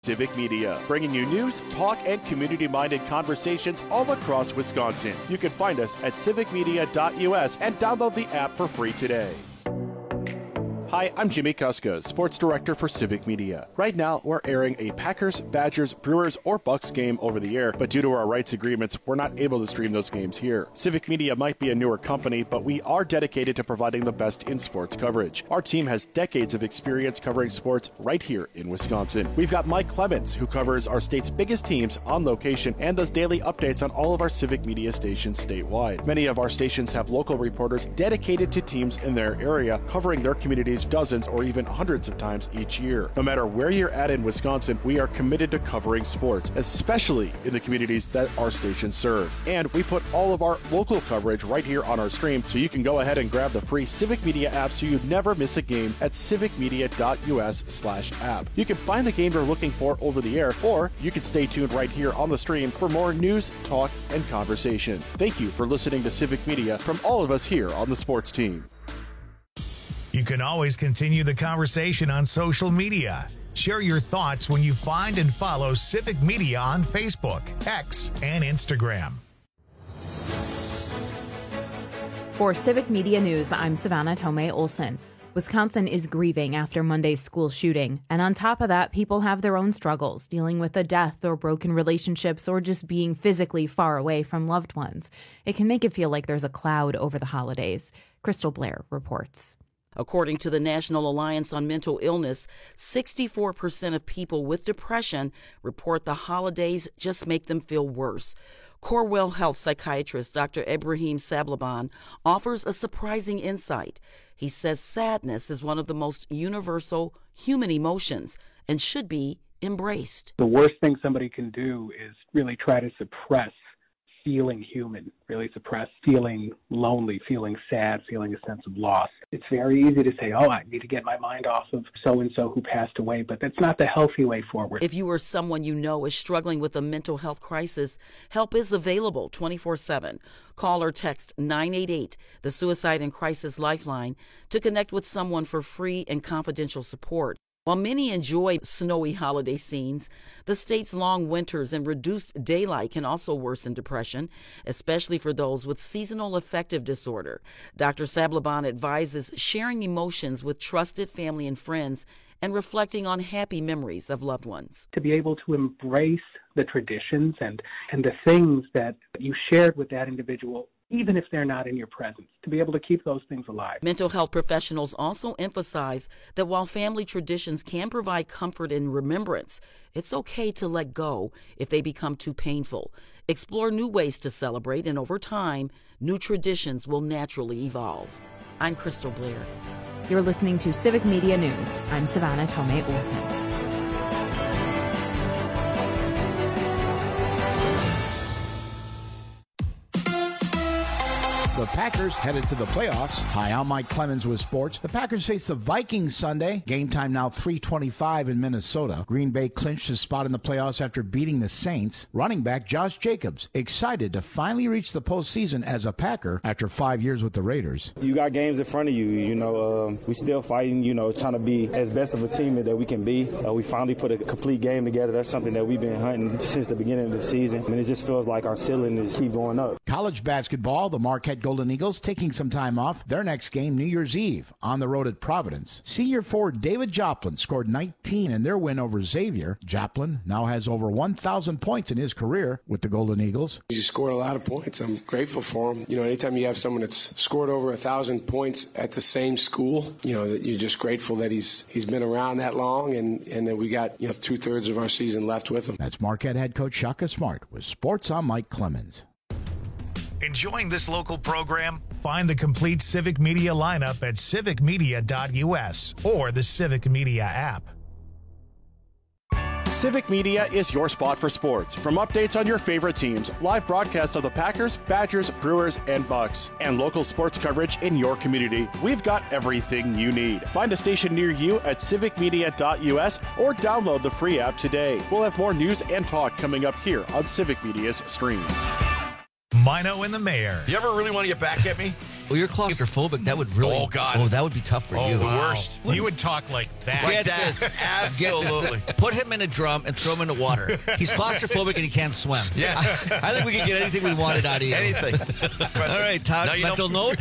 Civic Media, bringing you news, talk, and community-minded conversations all across Wisconsin. You can find us at civicmedia.us and download the app for free today. Hi, I'm Jimmy Kuska, Sports Director for Civic Media. Right now, we're airing a Packers, Badgers, Brewers, or Bucks game over the air, but due to our rights agreements, we're not able to stream those games here. Civic Media might be a newer company, but we are dedicated to providing the best in sports coverage. Our team has decades of experience covering sports right here in Wisconsin. We've got Mike Clemens, who covers our state's biggest teams on location and does daily updates on all of our Civic Media stations statewide. Many of our stations have local reporters dedicated to teams in their area, covering their communities dozens or even hundreds of times each year. No matter where you're at in Wisconsin, we are committed to covering sports, especially in the communities that our stations serve. And we put all of our local coverage right here on our stream, so you can go ahead and grab the free Civic Media app so you never miss a game at civicmedia.us/app. You can find the game you're looking for over the air, or you can stay tuned right here on the stream for more news, talk, and conversation. Thank you for listening to Civic Media from all of us here on the sports team. You can always continue the conversation on social media. Share your thoughts when you find and follow Civic Media on Facebook, X, and Instagram. For Civic Media News, I'm Savannah Tomei Olson. Wisconsin is grieving after Monday's school shooting. And on top of that, people have their own struggles, dealing with a death or broken relationships or just being physically far away from loved ones. It can make it feel like there's a cloud over the holidays. Crystal Blair reports. According to the National Alliance on Mental Illness, 64% of people with depression report the holidays just make them feel worse. Corewell Health psychiatrist Dr. Ibrahim Sablaban offers a surprising insight. He says sadness is one of the most universal human emotions and should be embraced. The worst thing somebody can do is really try to suppress feeling human, really suppress feeling lonely, feeling sad, feeling a sense of loss. It's very easy to say, I need to get my mind off of so-and-so who passed away, but that's not the healthy way forward. If you or someone you know is struggling with a mental health crisis, help is available 24/7. Call or text 988, the Suicide and Crisis Lifeline, to connect with someone for free and confidential support. While many enjoy snowy holiday scenes, the state's long winters and reduced daylight can also worsen depression, especially for those with seasonal affective disorder. Dr. Sablaban advises sharing emotions with trusted family and friends and reflecting on happy memories of loved ones. To be able to embrace the traditions and the things that you shared with that individual, even if they're not in your presence, to be able to keep those things alive. Mental health professionals also emphasize that while family traditions can provide comfort and remembrance, it's okay to let go if they become too painful. Explore new ways to celebrate, and over time, new traditions will naturally evolve. I'm Crystal Blair. You're listening to Civic Media News. I'm Savannah Tomei Olson. The Packers headed to the playoffs. Hi, I'm Mike Clemens with sports. The Packers face the Vikings Sunday. Game time now 3:25 in Minnesota. Green Bay clinched his spot in the playoffs after beating the Saints. Running back Josh Jacobs excited to finally reach the postseason as a Packer after 5 years with the Raiders. You got games in front of you. We still fighting, trying to be as best of a team that we can be. We finally put a complete game together. That's something that we've been hunting since the beginning of the season. And it just feels like our ceiling is keep going up. College basketball, the Marquette Golden Eagles taking some time off. Their next game, New Year's Eve, on the road at Providence. Senior forward David Joplin scored 19 in their win over Xavier. Joplin now has over 1,000 points in his career with the Golden Eagles. He scored a lot of points. I'm grateful for him. Anytime you have someone that's scored over 1,000 points at the same school, that you're just grateful that he's been around that long, and that we got 2/3 of our season left with him. That's Marquette head coach Shaka Smart with Sports. I'm Mike Clemens. Enjoying this local program? Find the complete Civic Media lineup at civicmedia.us or the Civic Media app. Civic Media is your spot for sports. From updates on your favorite teams, live broadcasts of the Packers, Badgers, Brewers, and Bucks, and local sports coverage in your community, we've got everything you need. Find a station near you at civicmedia.us or download the free app today. We'll have more news and talk coming up here on Civic Media's stream. Mino and the Mayor. You ever really want to get back at me? Well, you're claustrophobic. That would really... Oh, God. Oh, that would be tough for you. The worst. You would talk like that. Like that. Absolutely. Put him in a drum and throw him in the water. He's claustrophobic and he can't swim. Yeah. I think we can get anything we wanted out of you. Anything. All right, Todd, mental note.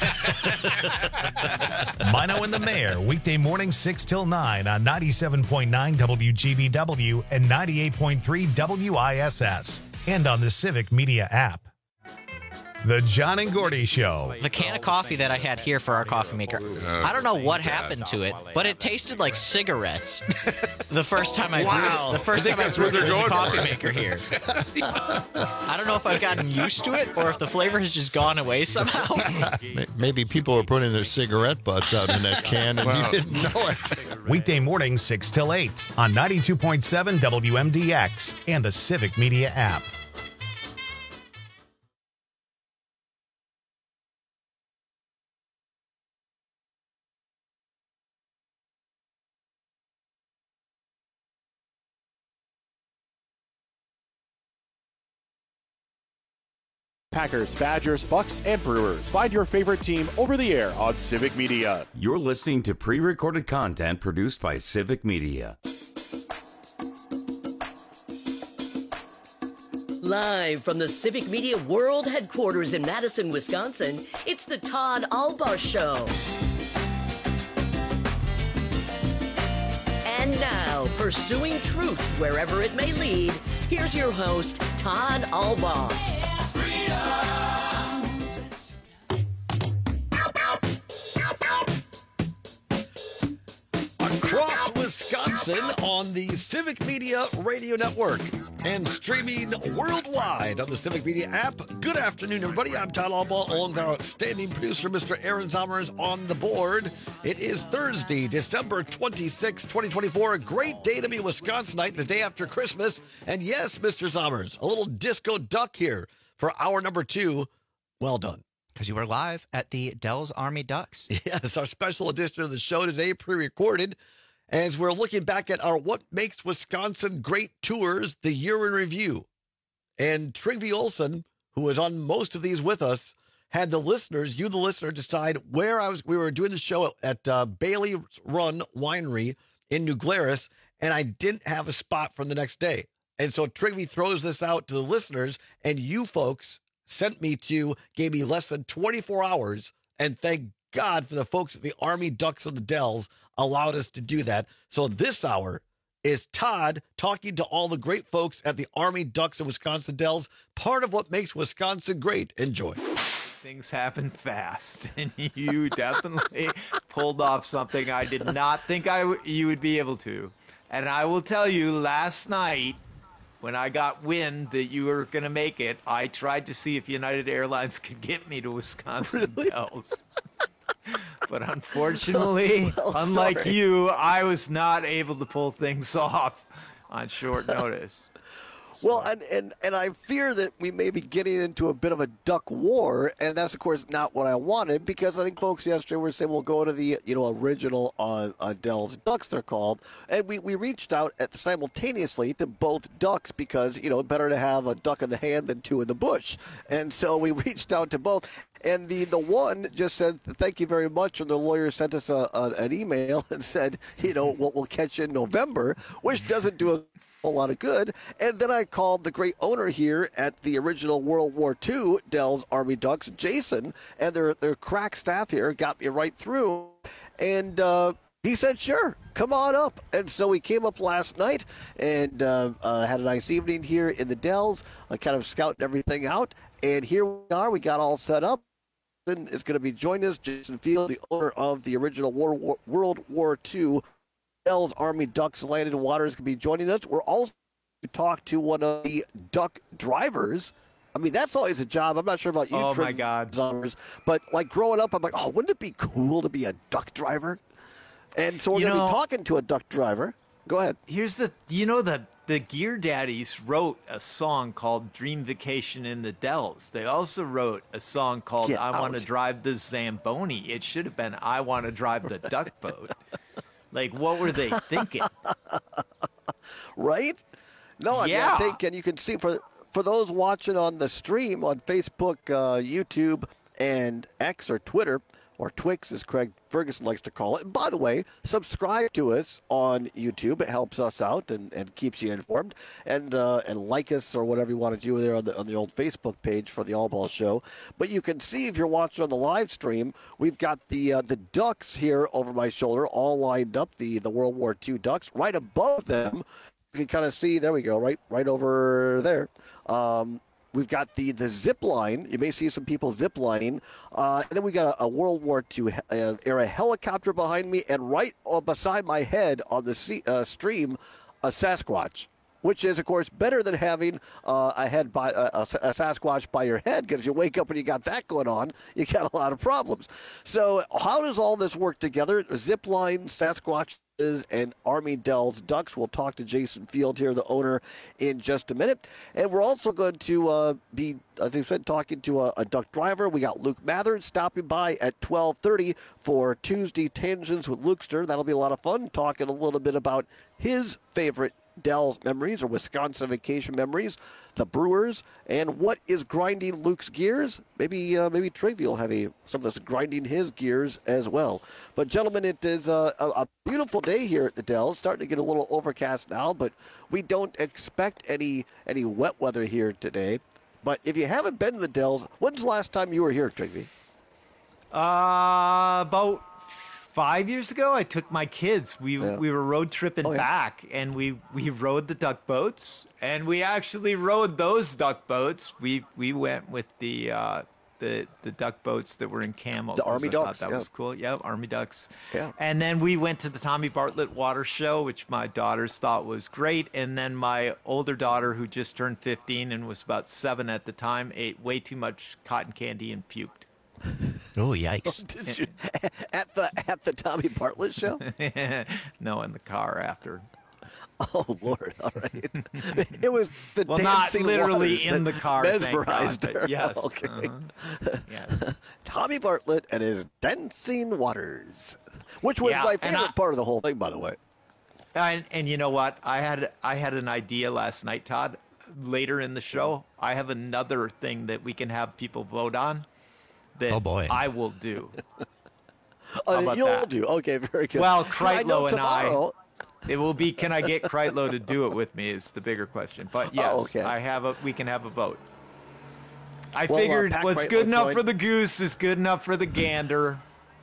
Mino and the Mayor, weekday morning 6 till 9 on 97.9 WGBW and 98.3 WISS. And on the Civic Media app. The John and Gordy Show. The can of coffee that I had here for our coffee maker, I don't know what happened to it, but it tasted like cigarettes. The first time I brewed, the coffee maker here. I don't know if I've gotten used to it or if the flavor has just gone away somehow. Maybe people are putting their cigarette butts out in that can and you didn't know it. Weekday morning 6 till 8 on 92.7 WMDX and the Civic Media app. Packers, Badgers, Bucks, and Brewers. Find your favorite team over the air on Civic Media. You're listening to pre-recorded content produced by Civic Media. Live from the Civic Media World Headquarters in Madison, Wisconsin, it's the Todd Albaugh Show. And now, pursuing truth wherever it may lead, here's your host, Todd Albaugh. Across Wisconsin on the Civic Media Radio Network and streaming worldwide on the Civic Media app. Good afternoon, everybody. I'm Todd Albaugh, along with our outstanding producer, Mr. Aaron Zommers, on the board. It is Thursday, December 26, 2024. A great day to be a Wisconsinite, the day after Christmas. And yes, Mr. Zommers, a little disco duck here for hour number 2. Well done. Because you were live at the Dells Army Ducks. Yes, our special edition of the show today, pre-recorded, as we're looking back at our What Makes Wisconsin Great Tours, the year in review. And Trygve Olsen, who was on most of these with us, had the listeners, you the listener, decide where we were doing the show at Bailey Run Winery in New Glarus, and I didn't have a spot for the next day. And so Trygve throws this out to the listeners, and you folks gave me less than 24 hours, and thank God for the folks at the Army Ducks of the Dells allowed us to do that. So this hour is Todd talking to all the great folks at the Army Ducks of Wisconsin Dells, part of what makes Wisconsin great. Enjoy. Things happen fast, and you definitely pulled off something I did not think you would be able to. And I will tell you, last night, when I got wind that you were going to make it, I tried to see if United Airlines could get me to Wisconsin Dells. But unfortunately, unlike you, I was not able to pull things off on short notice. Well, and I fear that we may be getting into a bit of a duck war, and that's, of course, not what I wanted, because I think folks yesterday were saying we'll go to the original Dells Ducks, they're called, and we reached out simultaneously to both ducks because, better to have a duck in the hand than 2 in the bush. And so we reached out to both. And the one just said, thank you very much, and the lawyer sent us an email and said, we'll catch you in November, which doesn't do a lot of good. And then I called the great owner here at the original World War II Dells Army Ducks, Jason, and their crack staff here got me right through. And he said, sure, come on up. And so we came up last night and had a nice evening here in the Dells, kind of scouting everything out. And here we are. We got all set up. Is going to be joining us, Jason Field, the owner of the original World War II Dells Army Ducks Land and Waters, can be joining us. We're also going to talk to one of the duck drivers. I mean, that's always a job. I'm not sure about you, oh my God, but like growing up, I'm like, oh, wouldn't it be cool to be a duck driver? And so we're going to be talking to a duck driver. Go ahead. Here's the Gear Daddies wrote a song called Dream Vacation in the Dells. They also wrote a song called I Want to Drive the Zamboni. It should have been I Want to Drive the Duck Boat. Like, what were they thinking? Right? No, I mean, I think, and you can see for for those watching on the stream on Facebook, YouTube, and X or Twitter, or Twix, as Craig Ferguson likes to call it. And by the way, subscribe to us on YouTube. It helps us out and keeps you informed. And like us or whatever you want to do there on the old Facebook page for the All Ball Show. But you can see if you're watching on the live stream, we've got the ducks here over my shoulder, all lined up. The World War II ducks. Right above them, you can kind of see. There we go. Right over there. We've got the zip line. You may see some people zip lining. And then we got a World War II era helicopter behind me, and right beside my head on the stream, a Sasquatch, which is, of course, better than having a Sasquatch by your head, because you wake up and you got that going on, you got a lot of problems. So how does all this work together? Zip line, Sasquatch, and Army Dells Ducks. We'll talk to Jason Field here, the owner, in just a minute. And we're also going to be, as I said, talking to a duck driver. We got Luke Mathern stopping by at 12:30 for Tuesday Tangents with Lukester. That'll be a lot of fun, talking a little bit about his favorite Dells memories or Wisconsin vacation memories, the Brewers, and what is grinding Luke's gears. Maybe Trigvy will have some that's grinding his gears as well. But gentlemen, it is a beautiful day here at the Dells. Starting to get a little overcast now, but we don't expect any wet weather here today. But if you haven't been to the Dells, when's the last time you were here, Trigvy? About 5 years ago, I took my kids. We were road tripping back, and we rode the duck boats, and we actually rode those duck boats. We went with the duck boats that were in camo. The Army Ducks. That was cool. Yeah, Army Ducks. Yeah. And then we went to the Tommy Bartlett Water Show, which my daughters thought was great. And then my older daughter, who just turned 15 and was about 7 at the time, ate way too much cotton candy and puked. Oh, yikes. Did you, at the Tommy Bartlett Show? No, in the car after. Oh, Lord. All right. It was the well, not literally in the car. Mesmerized her. Yes. Okay. Yes. Tommy Bartlett and his Dancing Waters, which was my favorite part of the whole thing, by the way. And you know what? I had an idea last night, Todd. Later in the show, I have another thing that we can have people vote on. That I will do. You'll do. Okay, very good. Well, Kreitlow and I. It will be. Can I get Kreitlow to do it with me? Is the bigger question. But yes, we can have a vote. I figured what's good enough for the goose is good enough for the gander.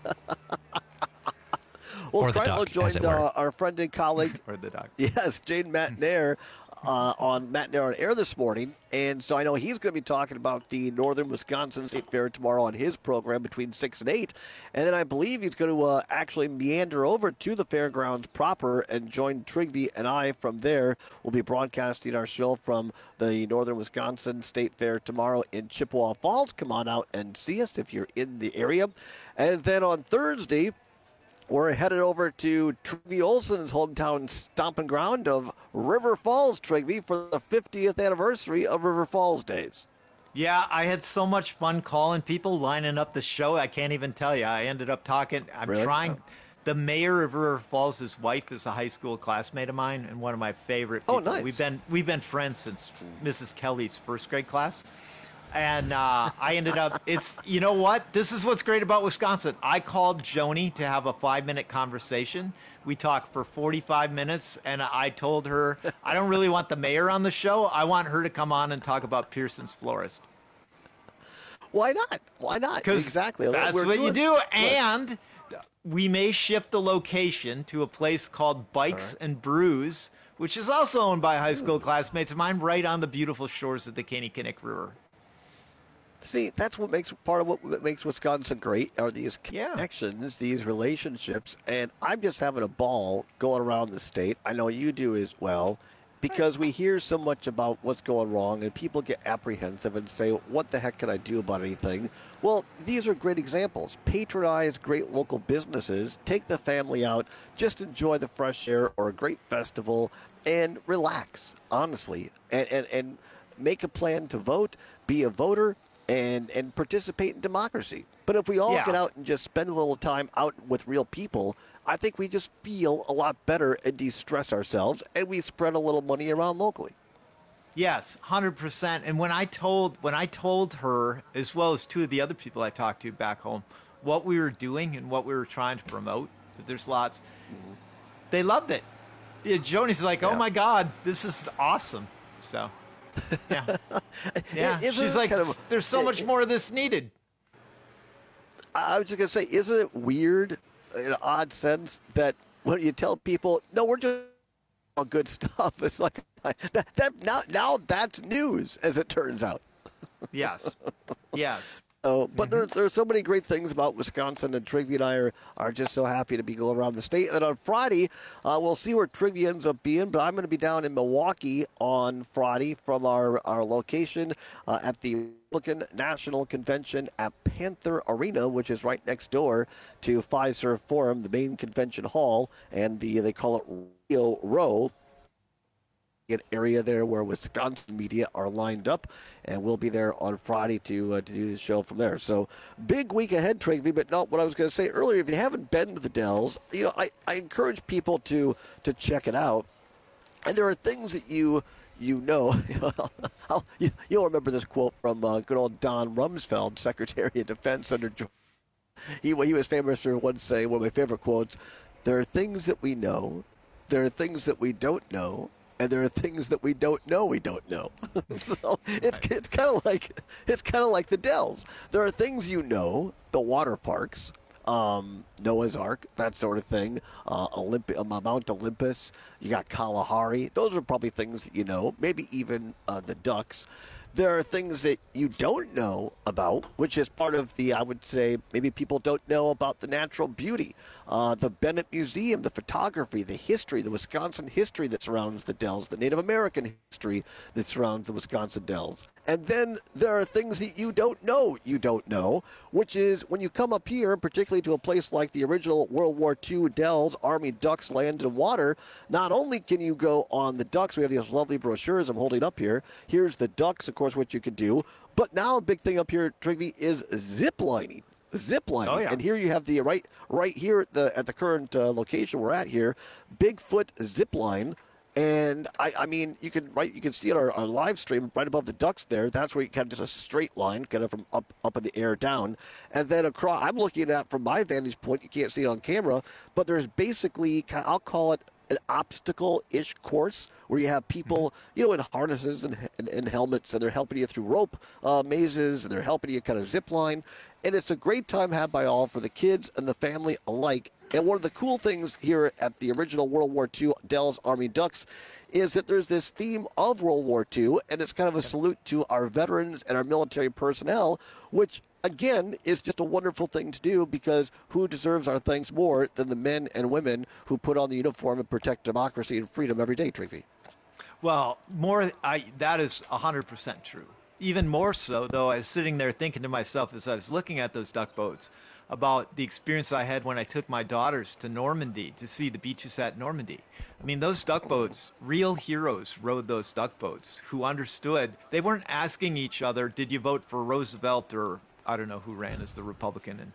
Well, Kreitlow joined our friend and colleague, or the duck. Yes, Jaden Matnair, on Matnair on Air this morning. And so I know he's going to be talking about the Northern Wisconsin State Fair tomorrow on his program between 6 and 8. And then I believe he's going to actually meander over to the fairgrounds proper and join Trigvy and I from there. We'll be broadcasting our show from the Northern Wisconsin State Fair tomorrow in Chippewa Falls. Come on out and see us if you're in the area. And then on Thursday, we're headed over to Trigvy Olson's hometown stomping ground of River Falls, Trigvy, for the 50th anniversary of River Falls Days. Yeah, I had so much fun calling people, lining up the show. I can't even tell you. I ended up talking. I'm trying. The mayor of River Falls, his wife, is a high school classmate of mine and one of my favorite people. Oh, nice. We've been friends since Mrs. Kelly's first grade class. And I ended up, you know what? This is what's great about Wisconsin. I called Joni to have a 5-minute conversation. We talked for 45 minutes, and I told her, I don't really want the mayor on the show. I want her to come on and talk about Pearson's Florist. Why not? Why not? Exactly. That's what you do. And we may shift the location to a place called Bikes and Brews, which is also owned by high school classmates of mine, right on the beautiful shores of the Caney-Kinnick River. See, that's what makes part of what makes Wisconsin great are these connections, these relationships, and I'm just having a ball going around the state. I know you do as well, because we hear so much about what's going wrong, and people get apprehensive and say, what the heck can I do about anything? Well, these are great examples. Patronize great local businesses, take the family out, just enjoy the fresh air or a great festival, and relax, honestly, and make a plan to vote, be a voter, and participate in democracy. But if we all get out and just spend a little time out with real people, I think we just feel a lot better and de-stress ourselves, and we spread a little money around locally. Yes, 100%. And when I told her, as well as two of the other people I talked to back home, what we were doing and what we were trying to promote, that there's lots, they loved it. Yeah, Joni's like, oh my God, this is awesome. So, yeah. Yeah. She's like, there's so much more of this needed. I was just going to say, isn't it weird, in an odd sense, that when you tell people, no, we're just all good stuff, it's like, now that's news, as it turns out. Yes. Yes. But there's so many great things about Wisconsin, and Trigby and I are just so happy to be going around the state. And on Friday, we'll see where Trigby ends up being, but I'm going to be down in Milwaukee on Friday from our location at the Republican National Convention at Panther Arena, which is right next door to Fiserv Forum, the main convention hall, and they call it Rio Row. An area there where Wisconsin media are lined up, and we'll be there on Friday to do the show from there. So big week ahead, Trigby. But no, what I was going to say earlier, if you haven't been to the Dells, I encourage people to check it out. And there are things that you'll remember this quote from good old Don Rumsfeld, Secretary of Defense under George. He was famous for once saying, one of my favorite quotes, there are things that we know, there are things that we don't know, and there are things that we don't know we don't know. So it's kind of like the Dells. There are things the water parks, Noah's Ark, that sort of thing, Mount Olympus, you got Kalahari. Those are probably things that you know, maybe even the Ducks. There are things that you don't know about, which is part of I would say, maybe people don't know about the natural beauty, the Bennett Museum, the photography, the history, the Wisconsin history that surrounds the Dells, the Native American history that surrounds the Wisconsin Dells. And then there are things that you don't know, which is when you come up here, particularly to a place like the original World War II Dells, Army Ducks, Land and Water, not only can you go on the Ducks, we have these lovely brochures I'm holding up here. Here's the Ducks, of course, what you can do. But now a big thing up here, Trigby, is zip lining. Oh, yeah. And here you have the right here at the current location we're at here, Bigfoot zip line. And I mean, you can see it on our live stream right above the Ducks there. That's where you kind of just a straight line, kind of from up in the air down. And then across, I'm looking at from my vantage point, you can't see it on camera, but there's basically, I'll call it an obstacle-ish course where you have people, in harnesses and helmets, and they're helping you through rope mazes, and they're helping you kind of zip line. And it's a great time had by all for the kids and the family alike. And one of the cool things here at the original World War II Dells Army Ducks is that there's this theme of World War II, and it's kind of a salute to our veterans and our military personnel, which, again, is just a wonderful thing to do, because who deserves our thanks more than the men and women who put on the uniform and protect democracy and freedom every day, Trigby? Well, that is 100% true. Even more so, though, I was sitting there thinking to myself as I was looking at those duck boats about the experience I had when I took my daughters to Normandy to see the beaches at Normandy. I mean, those duck boats, real heroes rode those duck boats who understood. They weren't asking each other, did you vote for Roosevelt, or I don't know who ran as the Republican in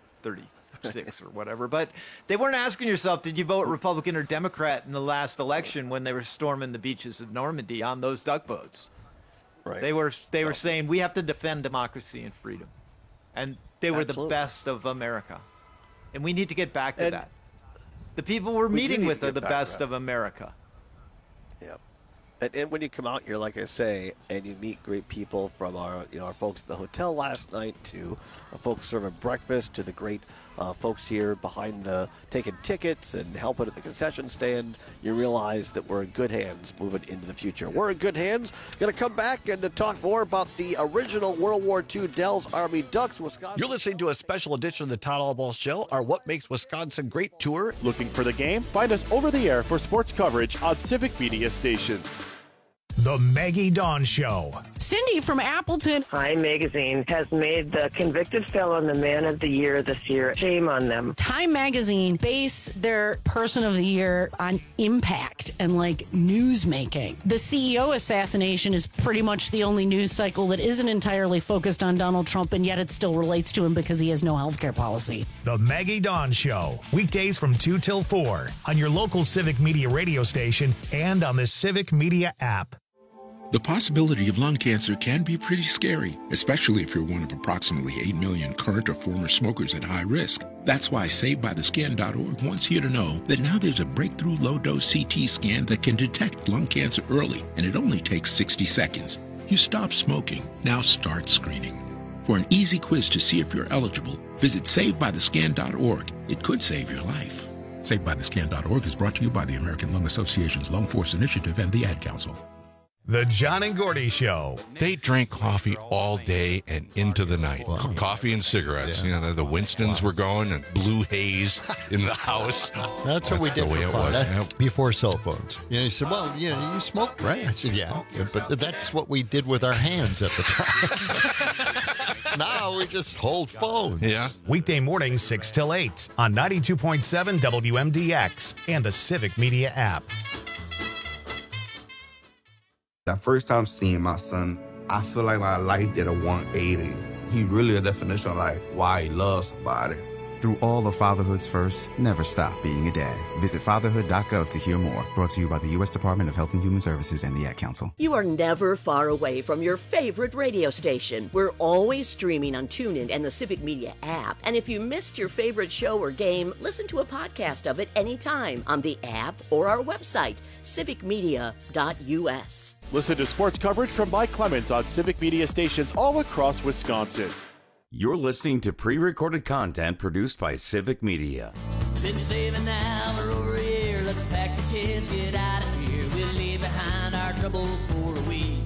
36 or whatever, but they weren't asking yourself, did you vote Republican or Democrat in the last election when they were storming the beaches of Normandy on those duck boats. Right. They were saying, we have to defend democracy and freedom. And they were the best of America. And we need to get back to that. The people we're meeting with are the best of America. Yep. And when you come out here, like I say, and you meet great people from our folks at the hotel last night, to folks serving breakfast, to the great folks here behind taking tickets and helping at the concession stand, you realize that we're in good hands moving into the future. We're in good hands. Going to come back and to talk more about the original World War II Dells Army Ducks, Wisconsin. You're listening to a special edition of the Todd Allball Show, our What Makes Wisconsin Great tour. Looking for the game? Find us over the air for sports coverage on Civic Media stations. The Maggie Dawn Show. Cindy from Appleton. Time Magazine has made the convicted felon the man of the year this year. Shame on them. Time Magazine base their person of the year on impact and news making. The CEO assassination is pretty much the only news cycle that isn't entirely focused on Donald Trump, and yet it still relates to him because he has no health care policy. The Maggie Dawn Show. Weekdays from 2 till 4 on your local Civic Media radio station and on the Civic Media app. The possibility of lung cancer can be pretty scary, especially if you're one of approximately 8 million current or former smokers at high risk. That's why SaveByTheScan.org wants you to know that now there's a breakthrough low-dose CT scan that can detect lung cancer early, and it only takes 60 seconds. You stop smoking, now start screening. For an easy quiz to see if you're eligible, visit SaveByTheScan.org. It could save your life. SaveByTheScan.org is brought to you by the American Lung Association's Lung Force Initiative and the Ad Council. The John and Gordy Show. They drank coffee all day and into the night. Wow. Coffee and cigarettes. Yeah. You know, the Winstons were going and blue haze in the house. That's what we did the way for it fun. was. Yep. Before cell phones. He said, well, you smoke, right? I said, yeah. But that's what we did with our hands at the time. Now we just hold phones. Yeah. Weekday mornings 6 till 8 on 92.7 WMDX and the Civic Media app. That first time seeing my son, I feel like my life did a 180. He really a definition of like why he loves somebody. Through all of fatherhood's first, never stop being a dad. Visit fatherhood.gov to hear more. Brought to you by the U.S. Department of Health and Human Services and the Ad Council. You are never far away from your favorite radio station. We're always streaming on TuneIn and the Civic Media app. And if you missed your favorite show or game, listen to a podcast of it anytime on the app or our website, civicmedia.us. Listen to sports coverage from Mike Clemens on Civic Media stations all across Wisconsin. You're listening to pre-recorded content produced by Civic Media. Been saving now for over a year. Let's pack the kids, get out of here. We'll leave behind our troubles for a week.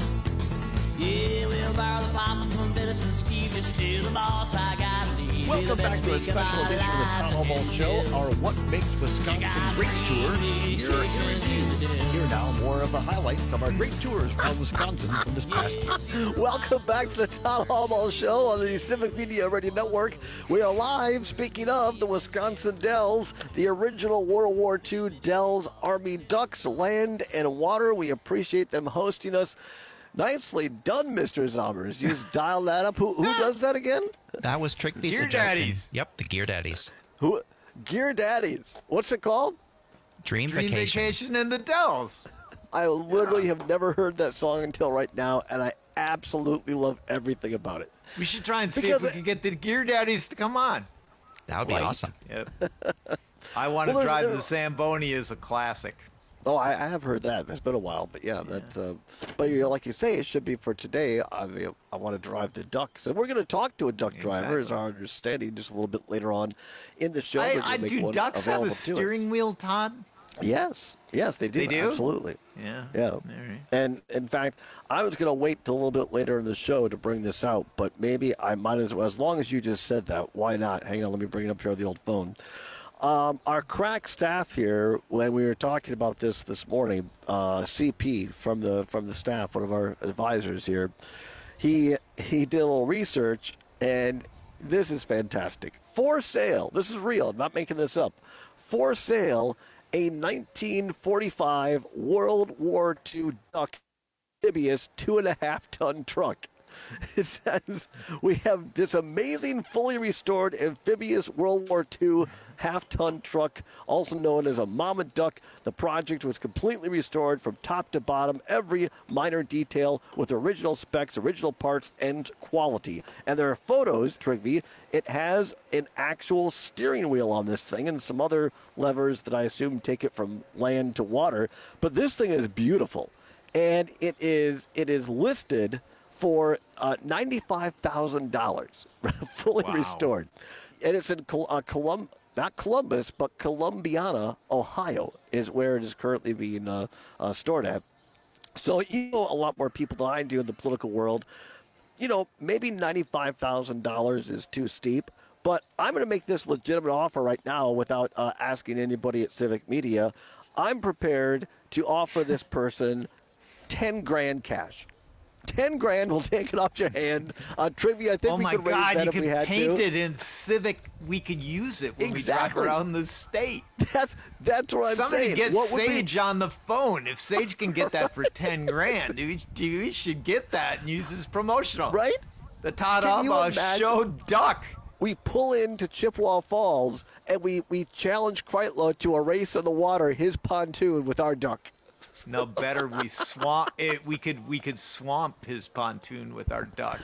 Yeah, we'll borrow the pop from Dennis and Steve. Just tell the boss I gotta leave. Welcome back to a special edition of the Town Hall Ball Show, our What Makes Wisconsin Great Tour, year in review. Here now, more of the highlights of our great tours around Wisconsin from this past year. Welcome back to the Town Hall Ball Show on the Civic Media Radio Network. We are live, speaking of the Wisconsin Dells, the original World War II Dells Army Ducks, land and water. We appreciate them hosting us. Nicely done, Mr. Zombers. You just dial that up. Who does that again? That was Trick V's Gear suggestion. Daddies. Yep, the Gear Daddies. Who? Gear Daddies. What's it called? Dream Vacation in the Dells. I literally have never heard that song until right now, and I absolutely love everything about it. We should try and see if we can get the Gear Daddies to come on. That would be awesome. Yep. I Want to Drive the Zamboni is a classic. Oh, I have heard that. It's been a while, but yeah, that's. But like you say, it should be for today. I want to drive the ducks, and we're going to talk to a duck driver, is our understanding, just a little bit later on in the show. Do ducks have a steering wheel, Todd? Yes, they do. They do? Absolutely. Yeah. All right. And in fact, I was going to wait till a little bit later in the show to bring this out, but maybe I might as well. As long as you just said that, why not? Hang on, let me bring it up here on the old phone. Our crack staff here, when we were talking about this morning, CP from the staff, one of our advisors here, he did a little research, and this is fantastic. For sale, this is real, I'm not making this up. For sale, a 1945 World War II Duck amphibious 2.5-ton truck. It says we have this amazing fully restored amphibious World War II half-ton truck, also known as a Mama Duck. The project was completely restored from top to bottom, every minor detail with original specs, original parts, and quality. And there are photos, Trigby. It has an actual steering wheel on this thing and some other levers that I assume take it from land to water. But this thing is beautiful, and it is listed for $95,000, fully restored. And it's in not Columbus, but Columbiana, Ohio, is where it is currently being stored at. So you know a lot more people than I do in the political world. You know, maybe $95,000 is too steep, but I'm going to make this legitimate offer right now without asking anybody at Civic Media. I'm prepared to offer this person $10,000 cash. $10,000 will take it off your hand. Trivia, I think we could raise that if we had to. Oh my God, you could paint it in Civic. We could use it when we drive around the state. That's what I'm saying. Somebody get Sage on the phone. If Sage can get that for $10,000, you should get that and use this promotional. Right? The Todd Albaugh Show Duck. We pull into Chippewa Falls and we challenge Kreitlow to a race on the water, his pontoon with our duck. No, better we swamp it. We could swamp his pontoon with our duck.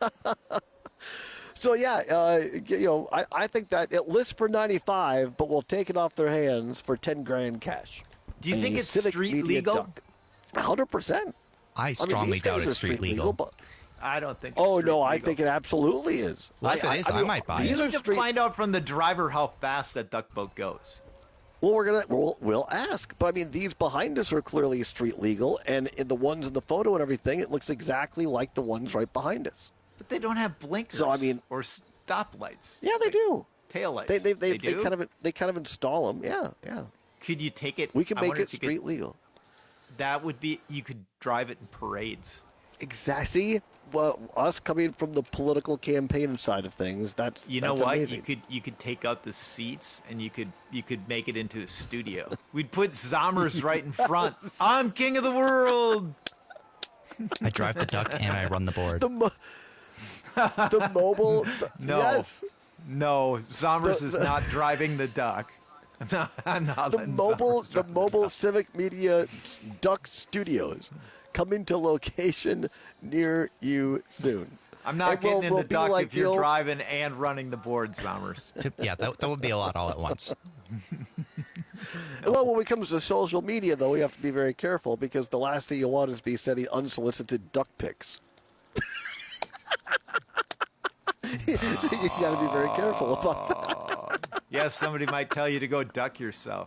So yeah, I think that it lists for 95, but we'll take it off their hands for 10 grand cash. Do you think it's street legal? 100%. I strongly doubt it's street legal. But I don't think. Oh no, I think it absolutely is. Well, if it is, I might buy it. You need to find out from the driver how fast that duck boat goes. Well, we'll ask. But I mean, these behind us are clearly street legal, and in the ones in the photo and everything, it looks exactly like the ones right behind us. But they don't have blinkers. So I mean, or stoplights. Yeah, they do. Taillights. They do? They kind of install them. Yeah. Could you take it? We can make it street legal. That would be. You could drive it in parades. Exactly. Well, us coming from the political campaign side of things, that's what amazing. you could take out the seats and you could make it into a studio. We'd put Zommers right in front. I'm king of the world. I drive the duck and I run the board. The mobile. No, yes. No, Zommers is not driving the duck. I'm not the mobile Civic Media Duck Studios coming to location near you soon. I'm not getting in the duck if you're driving and running the board, Zommers. Yeah, that would be a lot all at once. Well, when it comes to social media, though, we have to be very careful because the last thing you want is to be sending unsolicited duck pics. You got to be very careful about that. Yes, somebody might tell you to go duck yourself.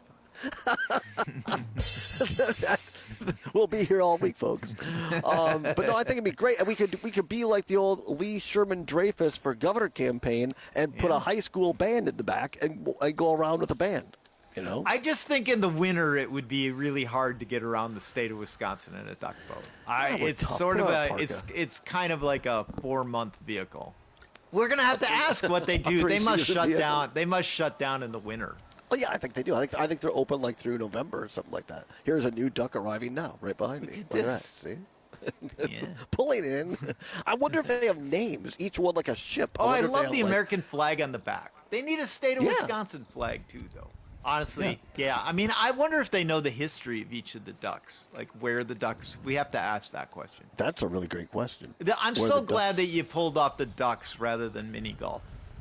We'll be here all week, folks. But no, I think it'd be great. And we could be like the old Lee Sherman Dreyfus for governor campaign and put a high school band in the back and go around with a band. I just think in the winter it would be really hard to get around the state of Wisconsin in a duck boat. It's sort of it's kind of like a 4-month vehicle. We're gonna have to ask what they do. They must shut down. They must shut down in the winter. Oh yeah, I think they do. I think they're open like through November or something like that. Here's a new duck arriving now, right behind me. Look at that. See? Yeah. Pulling in. I wonder if they have names. Each one like a ship. I love the American flag on the back. They need a state of Wisconsin flag too, though. Honestly, yeah. I mean, I wonder if they know the history of each of the ducks, like where the ducks. We have to ask that question. That's a really great question. I'm so glad that you pulled off the ducks rather than mini golf.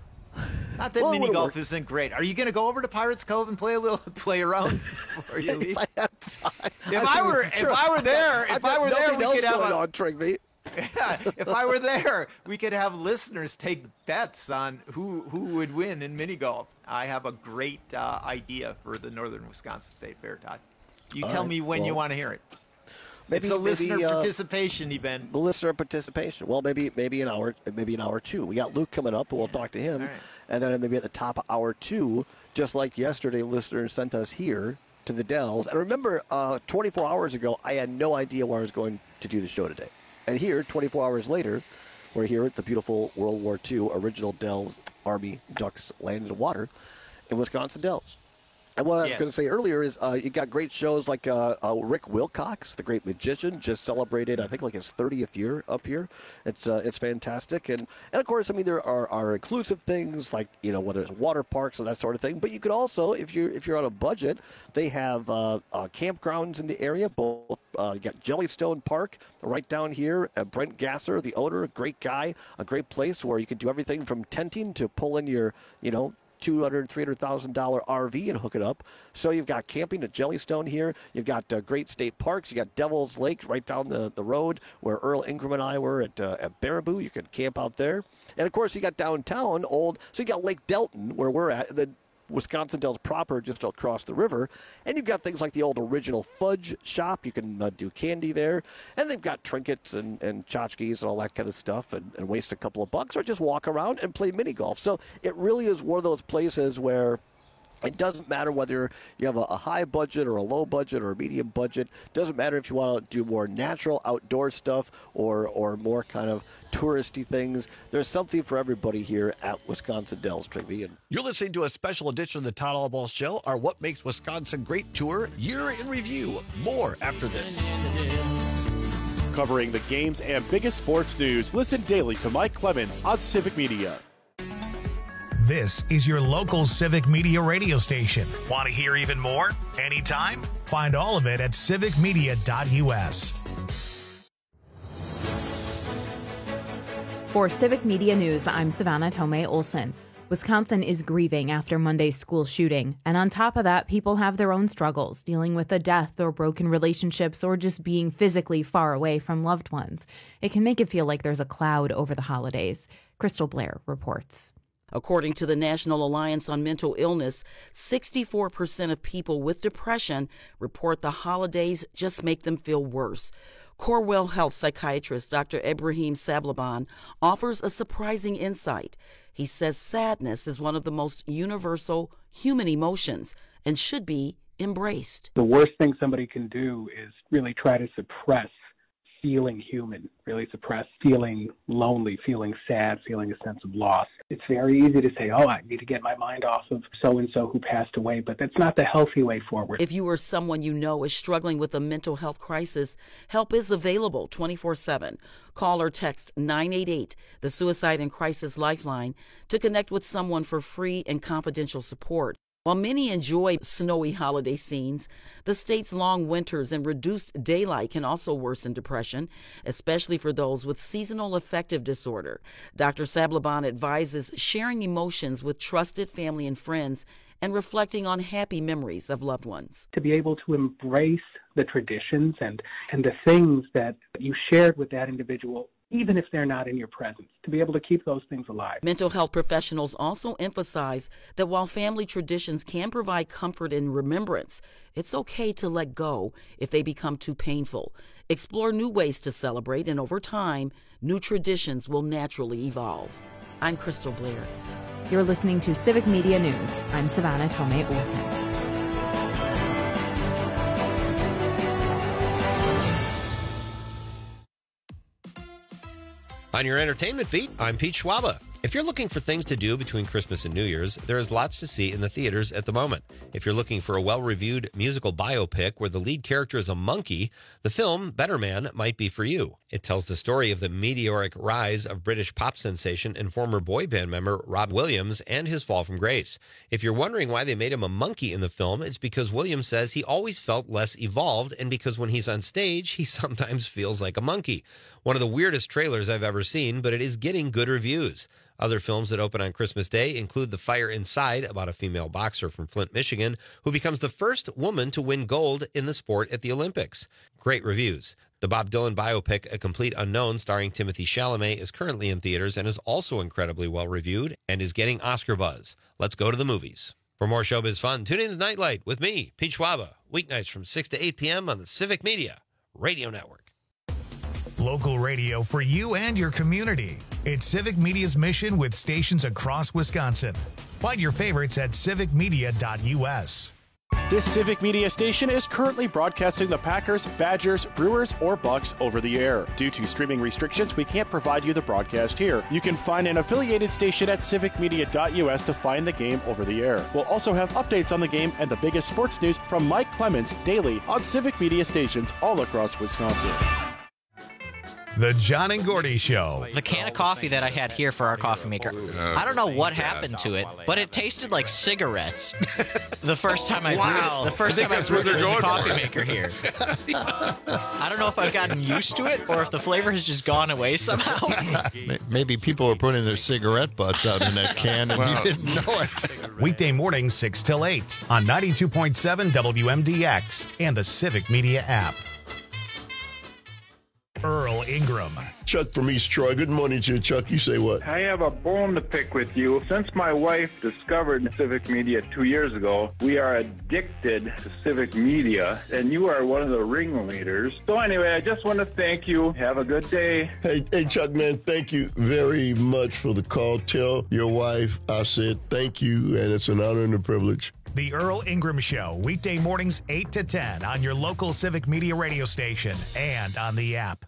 Not that mini golf isn't great. Are you going to go over to Pirates Cove and play around before you leave? If I had time. If I were there, we could have on Trigby. Yeah, if I were there, we could have listeners take bets on who would win in mini golf. I have a great idea for the Northern Wisconsin State Fair, Todd. You tell me when you want to hear it. It's a listener participation event. The listener participation. Well, maybe an hour 2. We got Luke coming up, and we'll talk to him. Right. And then maybe at the top of hour 2, just like yesterday, listeners sent us here to the Dells. And remember, 24 hours ago, I had no idea where I was going to do the show today. And here, 24 hours later, we're here at the beautiful World War II original Dells Army Ducks Land and Water in Wisconsin Dells. And what I was going to say earlier is you got great shows like Rick Wilcox, the great magician, just celebrated, I think, like his 30th year up here. It's fantastic. And of course, I mean, there are inclusive things like, whether it's water parks and that sort of thing. But you could also, if you're on a budget, they have campgrounds in the area. Both you got Jellystone Park right down here. Brent Gasser, the owner, a great guy, a great place where you can do everything from tenting to pull in your, $200,000, $300,000 RV and hook it up. So you've got camping at Jellystone here. You've got great state parks. You got Devil's Lake right down the road where Earl Ingram and I were at Baraboo. You can camp out there. And, of course, you got downtown so you got Lake Delton where we're at. The Wisconsin Dells proper just across the river. And you've got things like the old original fudge shop. You can do candy there. And they've got trinkets and tchotchkes and all that kind of stuff and waste a couple of bucks or just walk around and play mini golf. So it really is one of those places where it doesn't matter whether you have a high budget or a low budget or a medium budget. It doesn't matter if you want to do more natural outdoor stuff or more kind of touristy things. There's something for everybody here at Wisconsin Dells, Trigby. You're listening to a special edition of the Todd Allball Show, our What Makes Wisconsin Great Tour, Year in Review. More after this. Covering the games and biggest sports news, listen daily to Mike Clemens on Civic Media. This is your local Civic Media radio station. Want to hear even more? Anytime? Find all of it at civicmedia.us. For Civic Media News, I'm Savannah Tomei Olson. Wisconsin is grieving after Monday's school shooting. And on top of that, people have their own struggles, dealing with a death or broken relationships or just being physically far away from loved ones. It can make it feel like there's a cloud over the holidays. Crystal Blair reports. According to the National Alliance on Mental Illness, 64% of people with depression report the holidays just make them feel worse. Corewell Health psychiatrist Dr. Ebrahim Sablaban offers a surprising insight. He says sadness is one of the most universal human emotions and should be embraced. The worst thing somebody can do is really try to suppress feeling human, really suppress feeling lonely, feeling sad, feeling a sense of loss. It's very easy to say, oh, I need to get my mind off of so-and-so who passed away, but that's not the healthy way forward. If you or someone you know is struggling with a mental health crisis, help is available 24/7. Call or text 988, the Suicide and Crisis Lifeline, to connect with someone for free and confidential support. While many enjoy snowy holiday scenes, the state's long winters and reduced daylight can also worsen depression, especially for those with seasonal affective disorder. Dr. Sablaban advises sharing emotions with trusted family and friends and reflecting on happy memories of loved ones. To be able to embrace the traditions and the things that you shared with that individual, even if they're not in your presence, to be able to keep those things alive. Mental health professionals also emphasize that while family traditions can provide comfort and remembrance, it's okay to let go if they become too painful. Explore new ways to celebrate, and over time, new traditions will naturally evolve. I'm Crystal Blair. You're listening to Civic Media News. I'm Savannah Tomei Olson. On your entertainment beat, I'm Pete Schwaba. If you're looking for things to do between Christmas and New Year's, there is lots to see in the theaters at the moment. If you're looking for a well-reviewed musical biopic where the lead character is a monkey, the film Better Man might be for you. It tells the story of the meteoric rise of British pop sensation and former boy band member Rob Williams and his fall from grace. If you're wondering why they made him a monkey in the film, it's because Williams says he always felt less evolved, and because when he's on stage, he sometimes feels like a monkey. One of the weirdest trailers I've ever seen, but it is getting good reviews. Other films that open on Christmas Day include The Fire Inside, about a female boxer from Flint, Michigan, who becomes the first woman to win gold in the sport at the Olympics. Great reviews. The Bob Dylan biopic, A Complete Unknown, starring Timothée Chalamet, is currently in theaters and is also incredibly well reviewed and is getting Oscar buzz. Let's go to the movies. For more showbiz fun, tune in to Nightlight with me, Pete Schwaba, weeknights from 6 to 8 p.m. on the Civic Media Radio Network. Local radio for you and your community. It's Civic Media's mission with stations across Wisconsin. Find your favorites at civicmedia.us. This Civic Media station is currently broadcasting the Packers, Badgers, Brewers, or Bucks over the air. Due to streaming restrictions, we can't provide you the broadcast here. You can find an affiliated station at civicmedia.us to find the game over the air. We'll also have updates on the game and the biggest sports news from Mike Clemens daily on Civic Media stations all across Wisconsin. The John and Gordy Show. The can of coffee that I had here for our coffee maker, I don't know what happened to it, but it tasted like cigarettes the first time I brewed, the coffee maker here. I don't know if I've gotten used to it or if the flavor has just gone away somehow. Maybe people are putting their cigarette butts out in that can and you didn't know it. Weekday mornings 6 till 8 on 92.7 WMDX and the Civic Media app. Earl Ingram. Chuck from East Troy. Good morning to you, Chuck. You say what? I have a bone to pick with you. Since my wife discovered Civic Media 2 years ago, we are addicted to Civic Media, and you are one of the ringleaders. So anyway, I just want to thank you. Have a good day. Hey, Chuck, man, thank you very much for the call. Tell your wife I said thank you, and it's an honor and a privilege. The Earl Ingram Show, weekday mornings 8 to 10 on your local Civic Media radio station and on the app.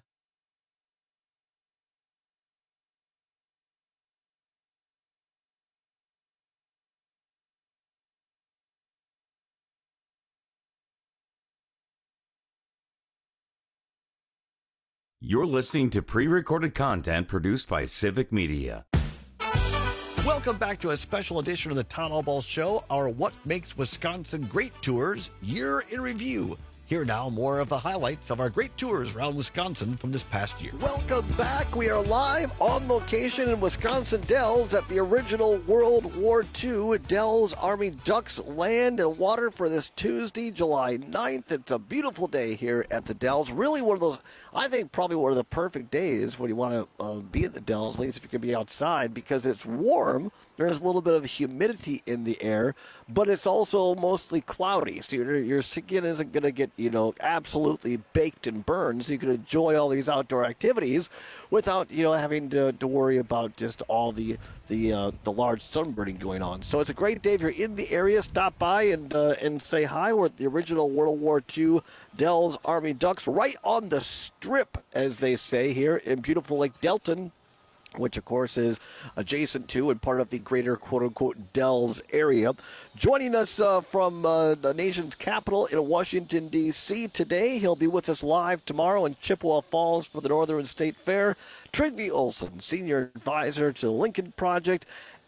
You're listening to pre-recorded content produced by Civic Media. Welcome back to a special edition of the Town Hall Ball Show, our What Makes Wisconsin Great Tours Year in Review. Here now, more of the highlights of our great tours around Wisconsin from this past year. Welcome back. We are live on location in Wisconsin Dells at the original World War II Dells Army Ducks Land and Water for this Tuesday, July 9th. It's a beautiful day here at the Dells. Really one of those, I think probably one of the perfect days when you want to be at the Dells, at least if you can be outside, because it's warm. There's a little bit of humidity in the air, but it's also mostly cloudy. So your skin isn't going to get, absolutely baked and burned. So you can enjoy all these outdoor activities without, having to worry about just all the large sunburning going on. So it's a great day. If you're in the area, stop by and say hi. We're at the original World War II Dells Army Ducks, right on the strip, as they say here in beautiful Lake Delton, which, of course, is adjacent to and part of the greater, quote-unquote, Dells area. Joining us from the nation's capital in Washington, D.C. today, he'll be with us live tomorrow in Chippewa Falls for the Northern State Fair, Trygve Olsen, Senior Advisor to the Lincoln Project,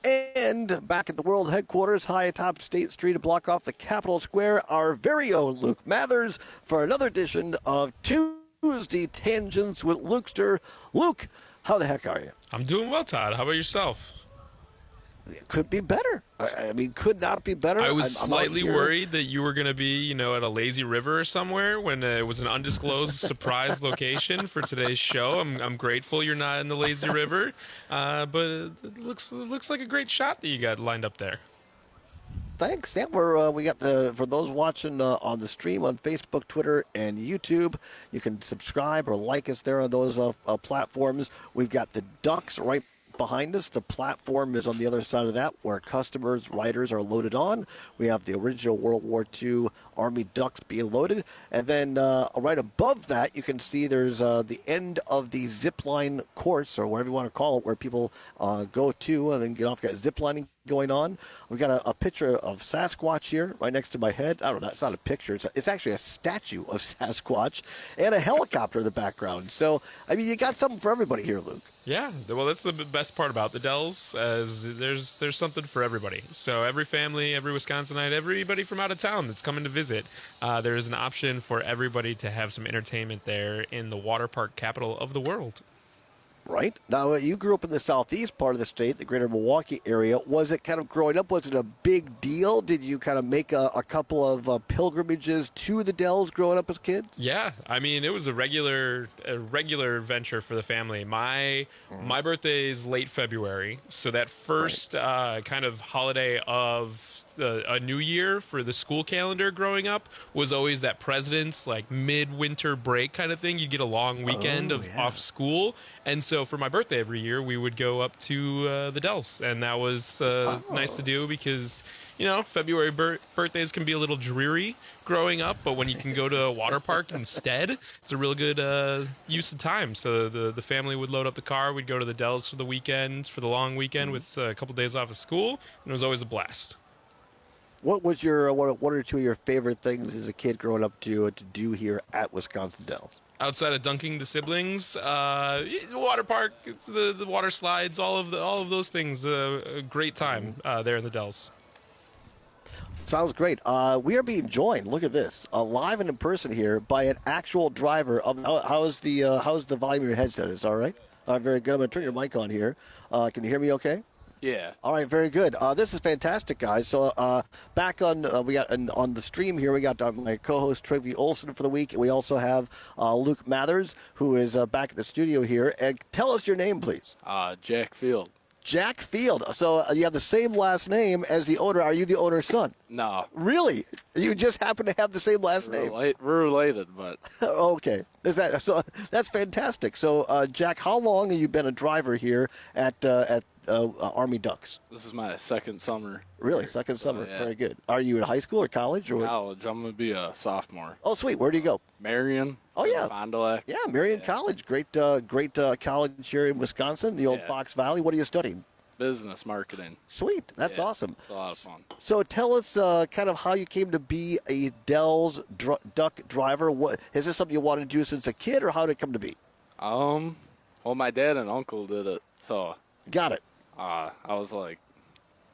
and back at the world headquarters, high atop State Street, a block off the Capitol Square, our very own Luke Mathers for another edition of Tuesday Tangents with Lukester. Luke, how the heck are you? I'm doing well, Todd. How about yourself? It could be better. I mean, could not be better. I was slightly worried that you were going to be, at a lazy river or somewhere when it was an undisclosed surprise location for today's show. I'm grateful you're not in the lazy river, but it looks like a great shot that you got lined up there. Thanks. Yeah, we got for those watching on the stream on Facebook, Twitter, and YouTube, you can subscribe or like us there on those platforms. We've got the Ducks right behind us. The platform is on the other side of that where customers, riders are loaded on. We have the original World War II Army Ducks being loaded. And then right above that, you can see there's the end of the zipline course, or whatever you want to call it, where people go to and then get off. Got ziplining going on. We've got a picture of Sasquatch here right next to my head. I don't know, it's not a picture. It's actually a statue of Sasquatch and a helicopter in the background. So, I mean, you got something for everybody here, Luke. Yeah, well, that's the best part about the Dells, as there's something for everybody. So every family, every Wisconsinite, everybody from out of town that's coming to visit, there is an option for everybody to have some entertainment there in the water park capital of the world. Right. Now, you grew up in the southeast part of the state, the greater Milwaukee area. Was it kind of growing up, was it a big deal? Did you kind of make a couple of pilgrimages to the Dells growing up as kids? Yeah. I mean, it was a regular venture for the family. My birthday is late February, so that first kind of holiday of a new year for the school calendar growing up was always that president's midwinter break kind of thing. You'd get a long weekend off school. And so for my birthday every year, we would go up to the Dells. And that was nice to do because, February birthdays can be a little dreary growing up. But when you can go to a water park instead, it's a real good use of time. So the family would load up the car. We'd go to the Dells for the weekend, for the long weekend with a couple days off of school. And it was always a blast. What was your one or two of your favorite things as a kid growing up to do here at Wisconsin Dells? Outside of dunking the siblings, the water park, the water slides, all of those things. A great time there in the Dells. Sounds great. We are being joined. Look at this, live and in person here by an actual driver. How's the volume of your headset? Is it all right? Very good. I'm going to turn your mic on here. Can you hear me? Okay. Yeah. All right, very good. This is fantastic, guys. So back on on the stream here, we got my co-host Trygve Olsen for the week. We also have Luke Mathers, who is back at the studio here. And tell us your name, please. Jack Field. Jack Field. So you have the same last name as the owner. Are you the owner's son? No. Really? You just happen to have the same last name? We're related, but... Okay. So that's fantastic. So, Jack, how long have you been a driver here at Army Ducks? This is my second summer. Really? Second summer. Yeah. Very good. Are you in high school or college? Or college. I'm going to be a sophomore. Oh, sweet. Where do you go? Marion. Oh, yeah. Fond du Lac. Yeah, Marion College. Great college here in Wisconsin, the old Fox Valley. What are you studying? Business marketing. Sweet. That's awesome. It's a lot of fun. So tell us kind of how you came to be a Dells duck driver. What is this something you wanted to do since a kid, or how did it come to be? Well, my dad and uncle did it, so. Got it. I was like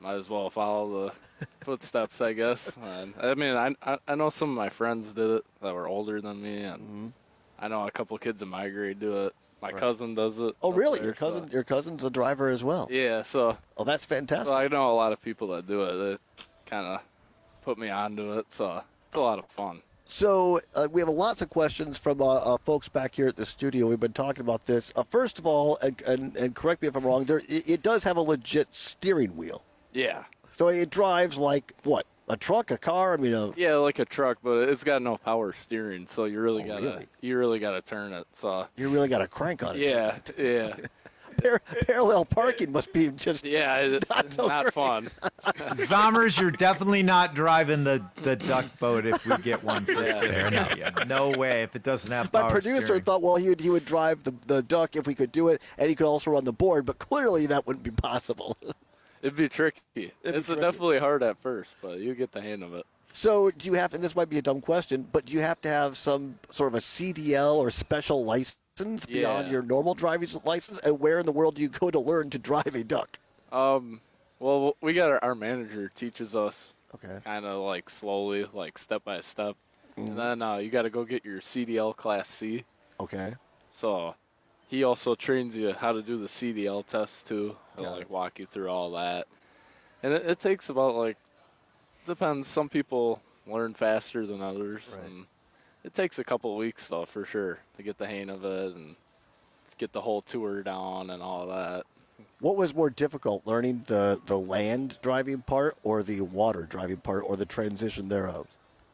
might as well follow the footsteps, I guess. And, I mean, I know some of my friends did it that were older than me, and I know a couple kids in my grade do it. My cousin does it. Oh, really? There, Your cousin's a driver as well? Yeah, so. Oh, that's fantastic. So I know a lot of people that do it. It kind of put me onto it, so it's a lot of fun. So we have lots of questions from folks back here at the studio. We've been talking about this. First of all, and correct me if I'm wrong, it does have a legit steering wheel. Yeah. So it drives like, what, a truck, a car? I mean, yeah, like a truck, but it's got no power steering, so you really gotta turn it. So you really got to crank on it. Yeah, yeah. Parallel parking must be just not fun. Zommers, you're definitely not driving the duck boat if we get one. Fair enough. No way if it doesn't have power My producer steering. thought, well, he would drive the duck if we could do it, and he could also run the board, but clearly that wouldn't be possible. It'd be tricky. It's definitely hard at first, but you get the hang of it. So do you have, and this might be a dumb question, but do you have to have some sort of a CDL or special license beyond your normal driver's license? And where in the world do you go to learn to drive a duck? Well, we got our manager teaches us Okay. kind of like slowly, like step by step. And then you got to go get your CDL Class C. Okay. So he also trains you how to do the CDL test too. He'll like walk you through all that. And it takes about depends. Some people learn faster than others. Right. And it takes a couple of weeks though, for sure, to get the hang of it and get the whole tour down and all that. What was more difficult, learning the land driving part or the water driving part or the transition thereof?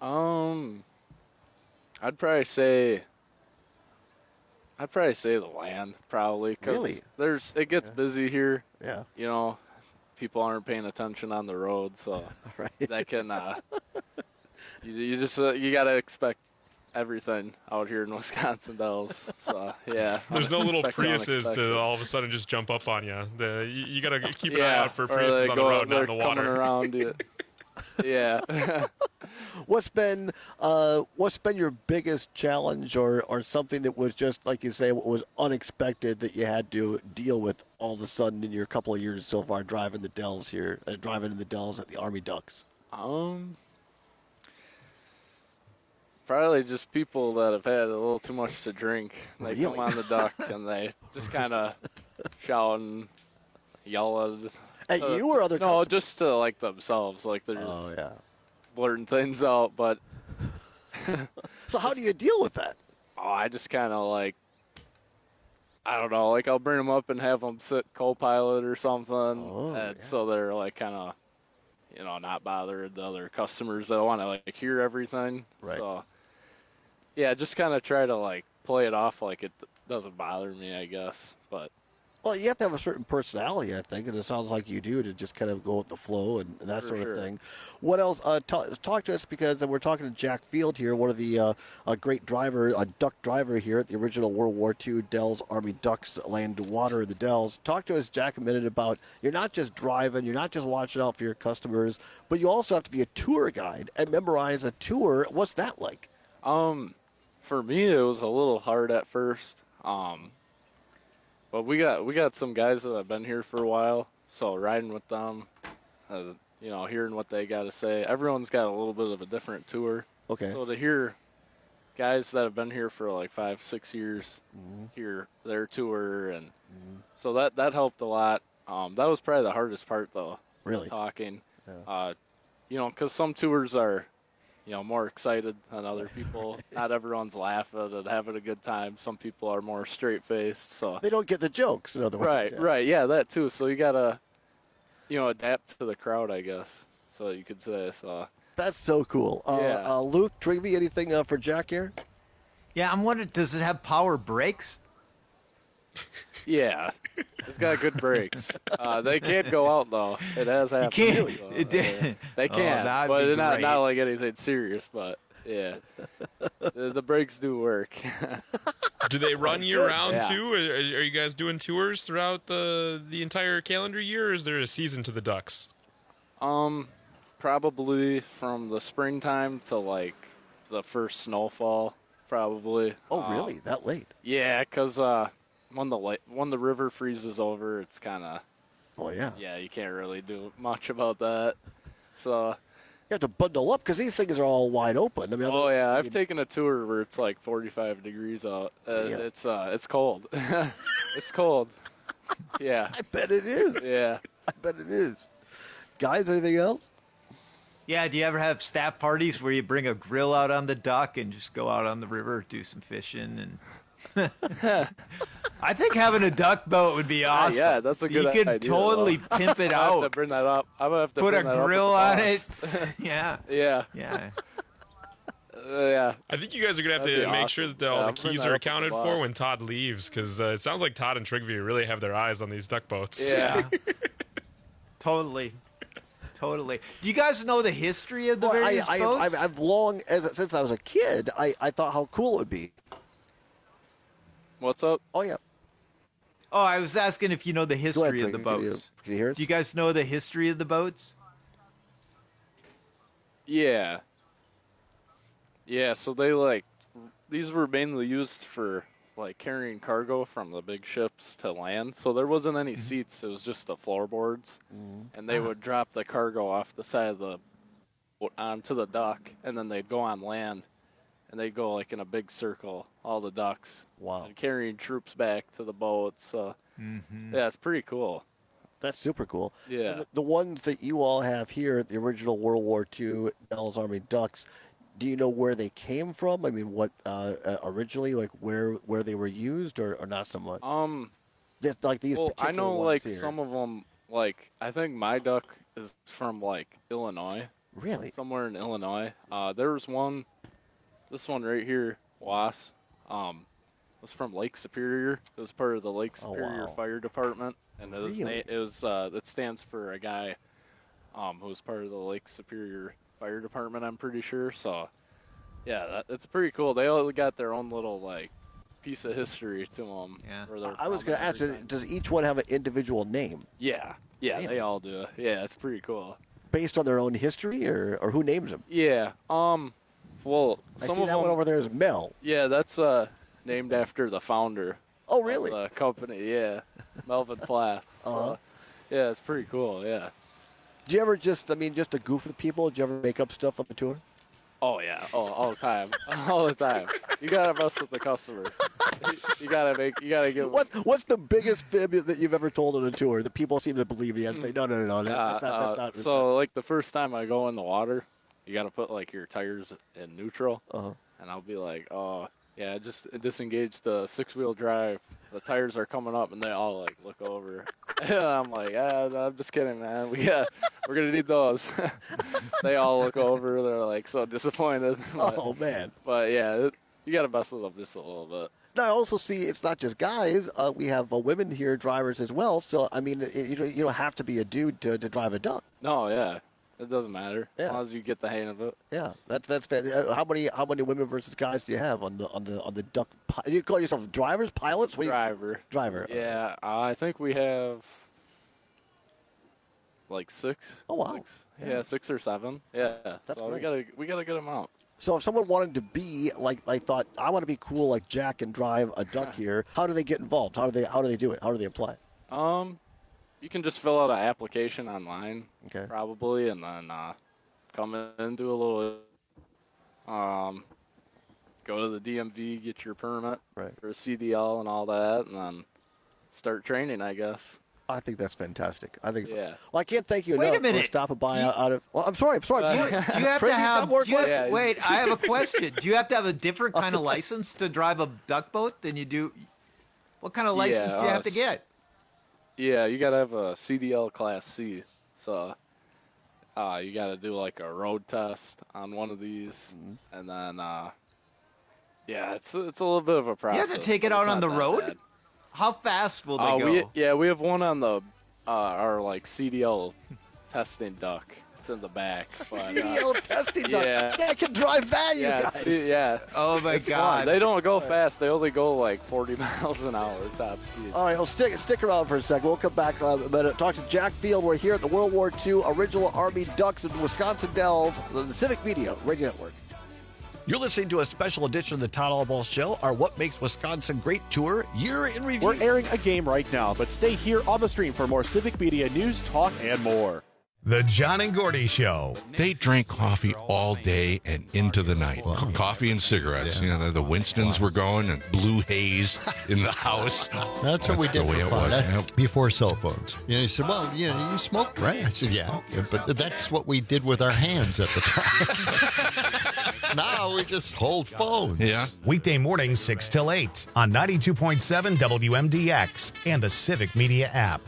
I'd probably say the land, probably, because it gets busy here. Yeah. You know, people aren't paying attention on the road, so that can you got to expect everything out here in Wisconsin Dells. So yeah, There's no little Expect the Priuses to unexpected. all of a sudden just jump up on you. You got to keep an eye out for Priuses on the road, not in the water. Coming around you. Yeah. What's been your biggest challenge or something that was just, like you say, what was unexpected that you had to deal with all of a sudden in your couple of years so far driving the Dells here, driving in the Dells at the Army Ducks? Probably just people that have had a little too much to drink. They come on the duck and they just kind of shout and yell at you or other No, just to like themselves. Like they're just blurting things out. But so how do you deal with that? Oh, I just kind of I don't know. Like I'll bring them up and have them sit co-pilot or something, so they're like kind of, not bothered the other customers that want to hear everything. Right. So yeah, just kind of try to play it off like it doesn't bother me, I guess. But well, you have to have a certain personality, I think, and it sounds like you do, to just kind of go with the flow and that sort of thing. What else? Talk to us, because we're talking to Jack Field here, one of the great duck driver here at the original World War II Dells Army Ducks Land and Water in the Dells. Talk to us, Jack, a minute about, you're not just driving, you're not just watching out for your customers, but you also have to be a tour guide and memorize a tour. What's that like? For me, it was a little hard at first. But we got some guys that have been here for a while, so riding with them, hearing what they got to say. Everyone's got a little bit of a different tour. Okay. So to hear guys that have been here for 5-6 years hear their tour, and so that helped a lot. That was probably the hardest part, though. Really? Talking. Yeah. Because some tours are, more excited than other people. Not everyone's laughing and having a good time. Some people are more straight-faced, so they don't get the jokes, in other words. Right, yeah, that too. So you gotta, adapt to the crowd, I guess. So you could say so. That's so cool. Luke, Trigby, anything for Jack here? Yeah, I'm wondering, does it have power brakes? Yeah, it's got good brakes. They can't go out though. It has happened. You can't. They can, that'd but be not great. like anything serious. But yeah, the brakes do work. Do they run year round Yeah. too? Are you guys doing tours throughout the entire calendar year, or is there a season to the Ducks? Probably from the springtime to the first snowfall. Probably. Oh, really? That late? Yeah, because when the river freezes over, it's kind of Oh, yeah. Yeah, you can't really do much about that. So you have to bundle up because these things are all wide open. I mean, I've taken a tour where it's like 45 degrees out. It's cold. It's cold. Yeah. I bet it is. Yeah. I bet it is. Guys, anything else? Yeah, do you ever have staff parties where you bring a grill out on the dock and just go out on the river, do some fishing? And I think having a duck boat would be awesome. Yeah, that's a good idea. You could totally pimp it I out. have to bring that up. I'm gonna have to put a bring that grill up on with it. Yeah. Yeah. Yeah. Yeah. I think you guys are going to have to make sure that all the keys are accounted for when Todd leaves, because it sounds like Todd and Trigvie really have their eyes on these duck boats. Yeah. Totally. Do you guys know the history of the various boats? I've long, since I was a kid, I thought how cool it would be. What's up? Oh, yeah. Oh, I was asking if you know the history of the boats. Can you hear us? Do you guys know the history of the boats? Yeah. Yeah, so these were mainly used for, carrying cargo from the big ships to land. So there wasn't any seats. It was just the floorboards. And they would drop the cargo off the side of the boat onto the dock, and then they'd go on land. And they'd go, in a big circle, all the ducks. Wow. And carrying troops back to the boats. So, yeah, it's pretty cool. That's super cool. Yeah. The ones that you all have here, the original World War II Bell's Army Ducks, do you know where they came from? I mean, what originally, where they were used, or not so much? These well, I know ones here. some of them. I think my duck is from Illinois. Really? Somewhere in Illinois. There was one. This one right here, Was, was from Lake Superior. It was part of the Lake Superior Fire Department, and it was it stands for a guy who was part of the Lake Superior Fire Department, I'm pretty sure. So, yeah, it's pretty cool. They all got their own little piece of history to them. Yeah. I was going to ask, does each one have an individual name? Yeah, really? They all do. Yeah, it's pretty cool. Based on their own history, or who names them? Yeah. Well, I some see of that them, one over there is Mel. Yeah, that's named after the founder. Oh, really? Of the company, yeah, Melvin Plath. So, yeah, it's pretty cool. Yeah. Do you ever just to goof with people? Do you ever make up stuff on the tour? Oh yeah, all the time, all the time. You gotta mess with the customers. You gotta give. What's the biggest fib that you've ever told on a tour that people seem to believe you and say no, that's not. So the first time I go in the water, you gotta put your tires in neutral, and I'll be like, oh yeah, just disengage the 6-wheel drive. The tires are coming up, and they all look over. And I'm like, I'm just kidding, man. We're gonna need those. They all look over. They're so disappointed. Oh man. But yeah, you gotta mess with them just a little bit. Now I also see it's not just guys. We have women here, drivers as well. So I mean, you don't have to be a dude to drive a duck. No, yeah. It doesn't matter as long as you get the hang of it. Yeah, that's how many women versus guys do you have on the duck? Do you call yourself drivers, pilots? Driver. Yeah, I think we have 6. Oh wow. 6. Yeah, 6 or 7. Yeah, that's so great. we got a good amount. So if someone wanted to be thought I want to be cool like Jack and drive a duck here, how do they get involved? How do they do it? How do they apply? You can just fill out an application online, probably, and then come in and do a little. Go to the DMV, get your permit for a CDL and all that, and then start training, I guess. I think that's fantastic. I think so. Yeah. Well, I can't thank you enough for stopping by out of. Well, I'm sorry. Do you have to have? Wait, I have a question. Do you have to have a different kind of license to drive a duck boat than you do? What kind of license do you have to get? Yeah, you got to have a CDL Class C. So you got to do a road test on one of these. And then, it's a little bit of a process. You have to take it out on the road? Bad. How fast will they go? We have one on the our CDL testing duck. It's in the back. But, CDL testing duck. Yeah, I can drive that, you guys. Yeah. Oh my God. Fun. They don't go fast. They only go 40 miles an hour top speed. All right, well, stick around for a second. We'll come back but talk to Jack Field. We're here at the World War II Original Army Ducks in Wisconsin Dells, the Civic Media Radio Network. You're listening to a special edition of the Todd Allball Show, our What Makes Wisconsin Great Tour Year in Review. We're airing a game right now, but stay here on the stream for more Civic Media news, talk, and more. The John and Gordy Show. They drank coffee all day and into the night. Coffee and cigarettes. Yeah. You know, the Winstons were going and blue haze in the house. That's what we did the way for it fun. was. That- before cell phones. He said, well, you smoked, right? I said, yeah. But that's what we did with our hands at the time. Now we just hold phones. Yeah. Weekday mornings 6 till 8 on 92.7 WMDX and the Civic Media app.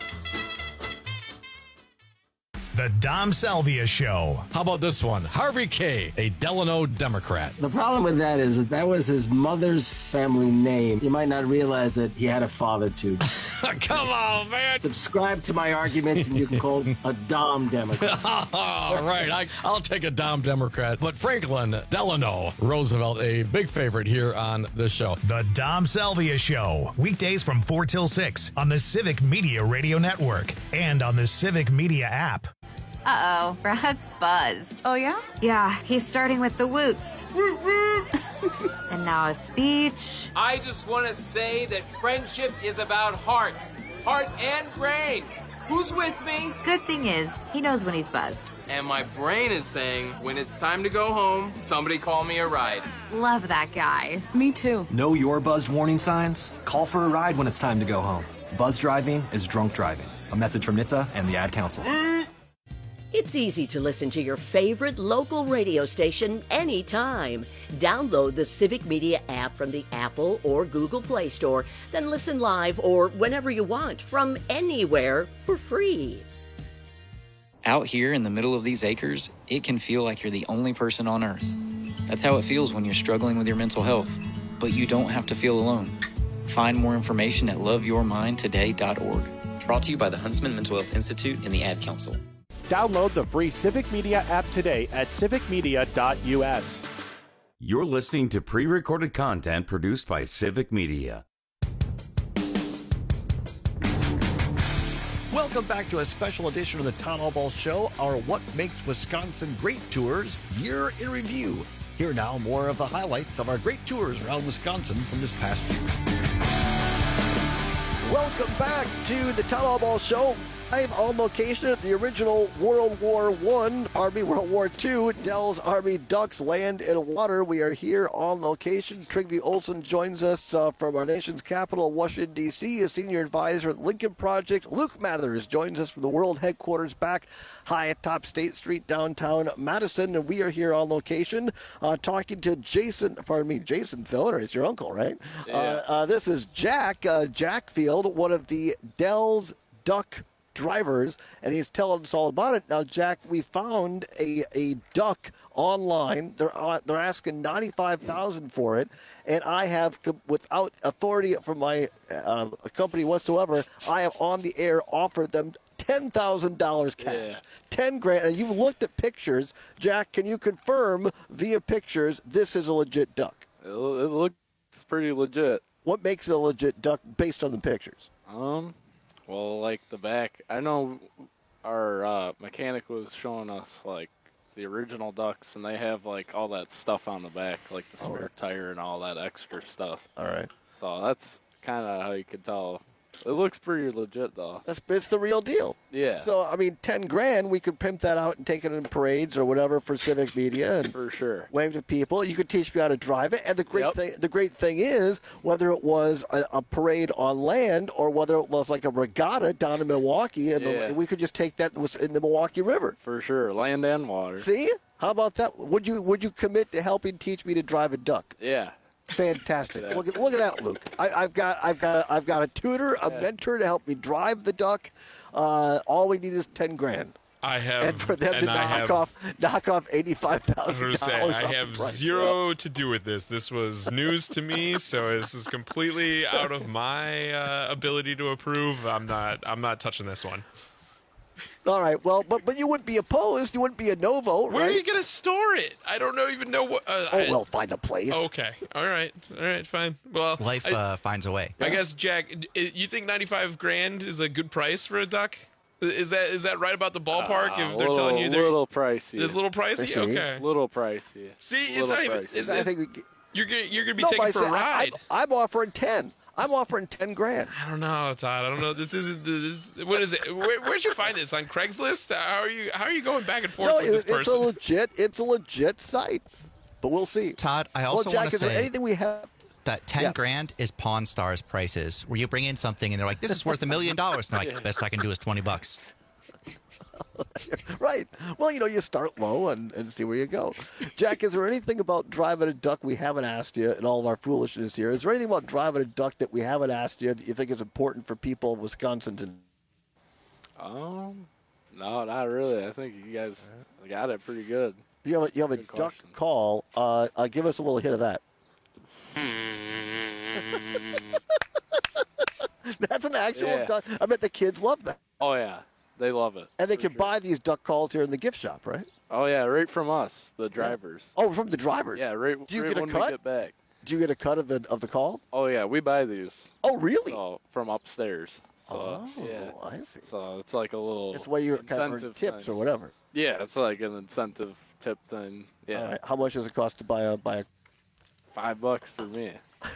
The Dom Salvia Show. How about this one? Harvey K., a Delano Democrat. The problem with that is that was his mother's family name. You might not realize that he had a father, too. Come on, man. Subscribe to my arguments and you can call a Dom Democrat. All right, I'll take a Dom Democrat. But Franklin Delano Roosevelt, a big favorite here on this show. The Dom Salvia Show. Weekdays from 4 till 6 on the Civic Media Radio Network and on the Civic Media app. Uh-oh, Brad's buzzed. Oh, yeah? Yeah, he's starting with the woots. And now a speech. I just want to say that friendship is about heart and brain. Who's with me? Good thing is, he knows when he's buzzed. And my brain is saying, when it's time to go home, somebody call me a ride. Love that guy. Me too. Know your buzzed warning signs? Call for a ride when it's time to go home. Buzz driving is drunk driving. A message from NHTSA and the Ad Council. It's easy to listen to your favorite local radio station anytime. Download the Civic Media app from the Apple or Google Play Store, then listen live or whenever you want from anywhere for free. Out here in the middle of these acres, it can feel like you're the only person on Earth. That's how it feels when you're struggling with your mental health. But you don't have to feel alone. Find more information at loveyourmindtoday.org. Brought to you by the Huntsman Mental Health Institute and the Ad Council. Download the free Civic Media app today at civicmedia.us. You're listening to pre-recorded content produced by Civic Media. Welcome back to a special edition of the Todd Allball Show, our What Makes Wisconsin Great Tours Year in Review. Here now, more of the highlights of our great tours around Wisconsin from this past year. Welcome back to the Todd Allball Show. Live on location at the original World War II, Dell's Army Ducks Land and Water. We are here on location. Trygve Olsen joins us from our nation's capital, Washington, D.C., a senior advisor at Lincoln Project. Luke Mathers joins us from the world headquarters back high atop State Street, downtown Madison. And we are here on location talking to Jason Thiller. It's your uncle, right? Yeah. This is Jack Field, one of the Dell's Duck drivers, and he's telling us all about it. Now, Jack, we found a duck online. They're asking $95,000 for it, and I have, without authority from my company whatsoever, I have on the air offered them $10,000 cash. Yeah. $10,000. And you looked at pictures. Jack, can you confirm via pictures this is a legit duck? It looks pretty legit. What makes it a legit duck based on the pictures? Well, like the back, I know our mechanic was showing us like the original ducks, and they have like all that stuff on the back, like the spare tire and all that extra stuff. All right. So that's kind of how you could tell. It looks pretty legit, though. It's the real deal. Yeah. So, I mean, $10,000, we could pimp that out and take it in parades or whatever for Civic Media. And for sure. Wave to people. You could teach me how to drive it. And the great thing is, whether it was a parade on land or whether it was like a regatta down in Milwaukee, and we could just take that in the Milwaukee River. For sure. Land and water. See? How about that? Would you commit to helping teach me to drive a duck? Yeah. Fantastic! Look at that, Luke. I've got a tutor, a mentor to help me drive the duck. All we need is $10,000. I have, and for them to knock off $85,000. I have zero to do with this. This was news to me, so this is completely out of my ability to approve. I'm not touching this one. All right, well, but you wouldn't be opposed. You wouldn't be a no vote, Where right? are you going to store it? I don't even know what. Well, find a place. Okay, all right, fine. Well, life finds a way. I guess, Jack, you think $95,000 is a good price for a duck? Is that right about the ballpark? If they're telling you they're a little pricey. It's a little pricey. Okay. Little pricey. See, it's not even. I think you're gonna be taken for a ride. I'm offering 10. I'm offering 10 grand. I don't know, Todd. I don't know. This isn't. What is it? Where'd you find this on Craigslist? How are you going back and forth with this person? It's a legit site, but we'll see. Todd, I also Jack, want to is there say anything we have? that 10 grand is Pawn Stars prices, where you bring in something and they're like, "This is worth $1 million." And they're like, "Best I can do is $20." Right. Well, you start low and see where you go. Jack, is there anything about driving a duck we haven't asked you in all of our foolishness here? Is there anything about driving a duck that we haven't asked you that you think is important for people of Wisconsin to No, not really. I think you guys got it pretty good. You have a duck call. Give us a little hit of that. That's an actual duck. I bet the kids love that. Oh, yeah. They love it. And they can buy these duck calls here in the gift shop, right? Oh, yeah, right from us, the drivers. Oh, from the drivers? Yeah, right, Do you right get a when cut? we get back. Do you get a cut of the call? Oh, yeah, we buy these. Oh, really? So, from upstairs. So, I see. So it's like a little It's the way you kind of earn incentive tips thing. or whatever. Yeah, it's like an incentive tip thing. Yeah. All right. How much does it cost to buy a $5 for me.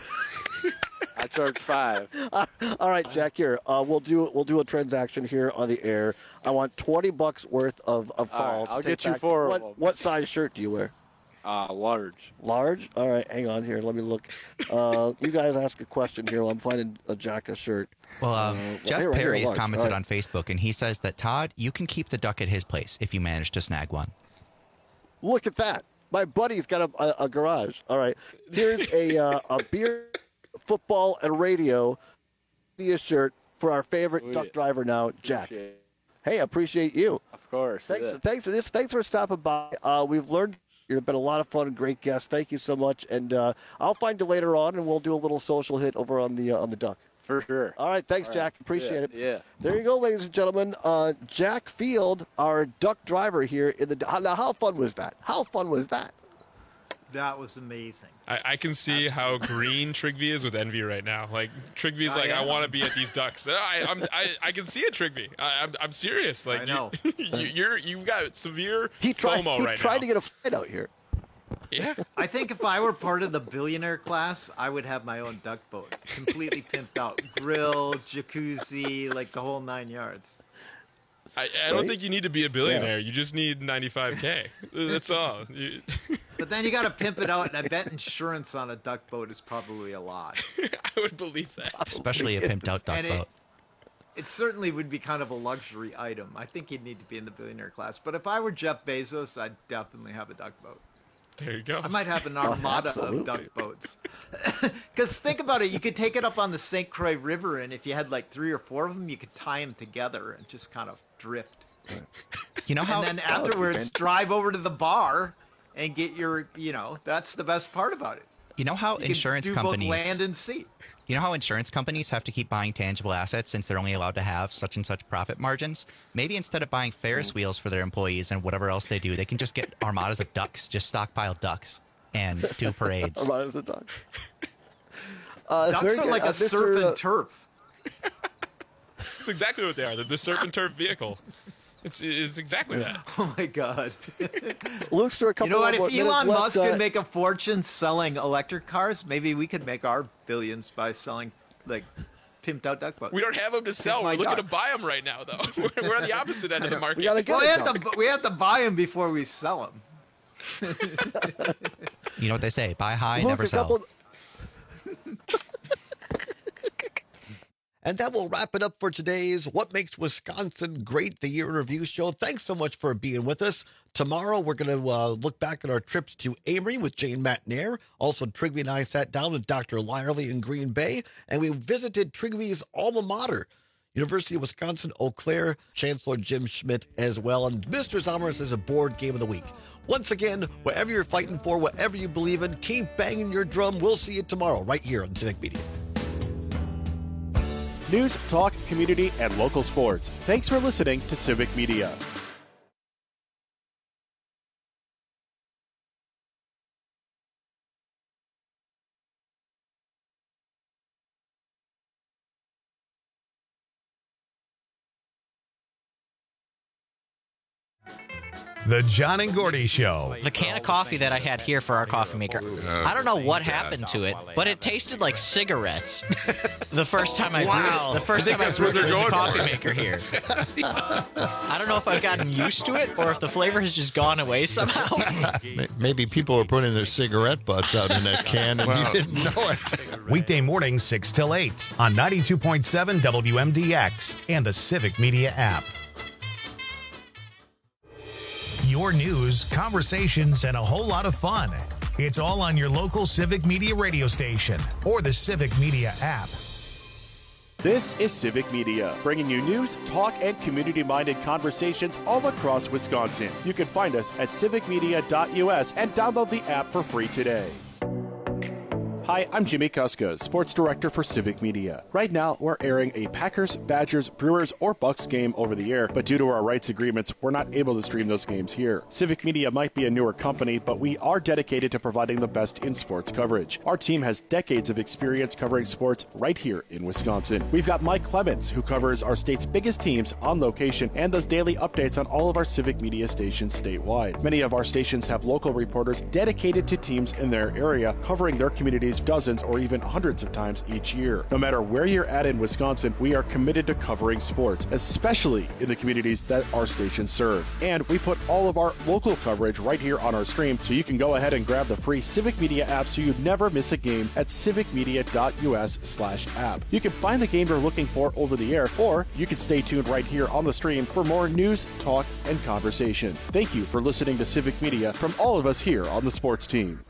I charge $5. All right, Jack. Here, we'll do a transaction here on the air. I want $20 worth of calls. I'll to get take you back. 4 of them. What size shirt do you wear? Large. Large? All right, hang on here. Let me look. You guys ask a question here while I'm finding a Jack a shirt. Well, Jeff here, Perry has large. commented All right. on Facebook, and he says that, Todd, you can keep the duck at his place if you manage to snag one. Look at that. My buddy's got a garage. All right. Here's a beer, football, and radio shirt for our favorite duck driver now, Jack. Hey, I appreciate you. Of course. Thanks for stopping by. We've learned you've been a lot of fun and great guest. Thank you so much. And I'll find you later on, and we'll do a little social hit over on the duck. For sure. All right. Thanks, Jack. Appreciate it. Yeah. There you go, ladies and gentlemen. Jack Field, our duck driver here in the. Now, how fun was that? How fun was that? That was amazing. I can see how green Trigby is with envy right now. Like Trigby's like, I want to be at these ducks. I can see it, Trigby. I'm serious. Like I know. you've got severe FOMO right now. He tried to get a fight out here. Yeah. I think if I were part of the billionaire class, I would have my own duck boat, completely pimped out, grill, jacuzzi, like the whole 9 yards. I don't think you need to be a billionaire. You just need 95K. That's all. But then you got to pimp it out, and I bet insurance on a duck boat is probably a lot. I would believe that. Especially a pimped out duck boat. It certainly would be kind of a luxury item. I think you'd need to be in the billionaire class. But if I were Jeff Bezos, I'd definitely have a duck boat. There you go. I might have an armada of duck boats. Because think about it, you could take it up on the St. Croix River, and if you had like 3 or 4 of them, you could tie them together and just kind of drift. You know how? And then afterwards, drive over to the bar and get your, that's the best part about it. You know how You insurance can do companies both land and sea. You know how insurance companies have to keep buying tangible assets since they're only allowed to have such and such profit margins? Maybe instead of buying Ferris wheels for their employees and whatever else they do, they can just get armadas of ducks, just stockpile ducks and do parades. Armadas of ducks. Ducks are like a surf and turf. That's exactly what they are. They're the surf and turf vehicle. It's exactly that. Oh my God. Luke's a couple. You know what? If Elon Musk left, could make a fortune selling electric cars, maybe we could make our billions by selling like pimped out duck boats. We don't have them to sell. We're looking to buy them right now, though. We're on the opposite end of the market. We have to buy them before we sell them. You know what they say: buy high, Luke, never sell. And that will wrap it up for today's What Makes Wisconsin Great, the Year in Review show. Thanks so much for being with us. Tomorrow, we're going to look back at our trips to Amory with Jane Matnair. Also, Trigby and I sat down with Dr. Lyerly in Green Bay, and we visited Trigby's alma mater, University of Wisconsin, Eau Claire, Chancellor Jim Schmidt as well. And Mr. Zomerus is a board game of the week. Once again, whatever you're fighting for, whatever you believe in, keep banging your drum. We'll see you tomorrow right here on Civic Media. News, talk, community, and local sports. Thanks for listening to Civic Media. The John and Gordy Show. The can of coffee that I had here for our coffee maker, I don't know what happened to it, but it tasted like cigarettes the first time I brewed the coffee maker here. I don't know if I've gotten used to it or if the flavor has just gone away somehow. Maybe people were putting their cigarette butts out in that can and you didn't know it. Weekday mornings 6 till 8 on 92.7 WMDX and the Civic Media app. Your news, conversations, and a whole lot of fun. It's all on your local Civic Media radio station or the Civic Media app. This is Civic Media, bringing you news, talk, and community-minded conversations all across Wisconsin. You can find us at civicmedia.us and download the app for free today. Hi, I'm Jimmy Kuska, Sports Director for Civic Media. Right now, we're airing a Packers, Badgers, Brewers, or Bucks game over the air, but due to our rights agreements, we're not able to stream those games here. Civic Media might be a newer company, but we are dedicated to providing the best in sports coverage. Our team has decades of experience covering sports right here in Wisconsin. We've got Mike Clemens, who covers our state's biggest teams on location and does daily updates on all of our Civic Media stations statewide. Many of our stations have local reporters dedicated to teams in their area, covering their communities dozens or even hundreds of times each year. No matter where you're at in Wisconsin, we are committed to covering sports, especially in the communities that our stations serve. And we put all of our local coverage right here on our stream, so you can go ahead and grab the free Civic Media app so you never miss a game at civicmedia.us/app. You can find the game you're looking for over the air, or you can stay tuned right here on the stream for more news, talk, and conversation. Thank you for listening to Civic Media from all of us here on the sports team.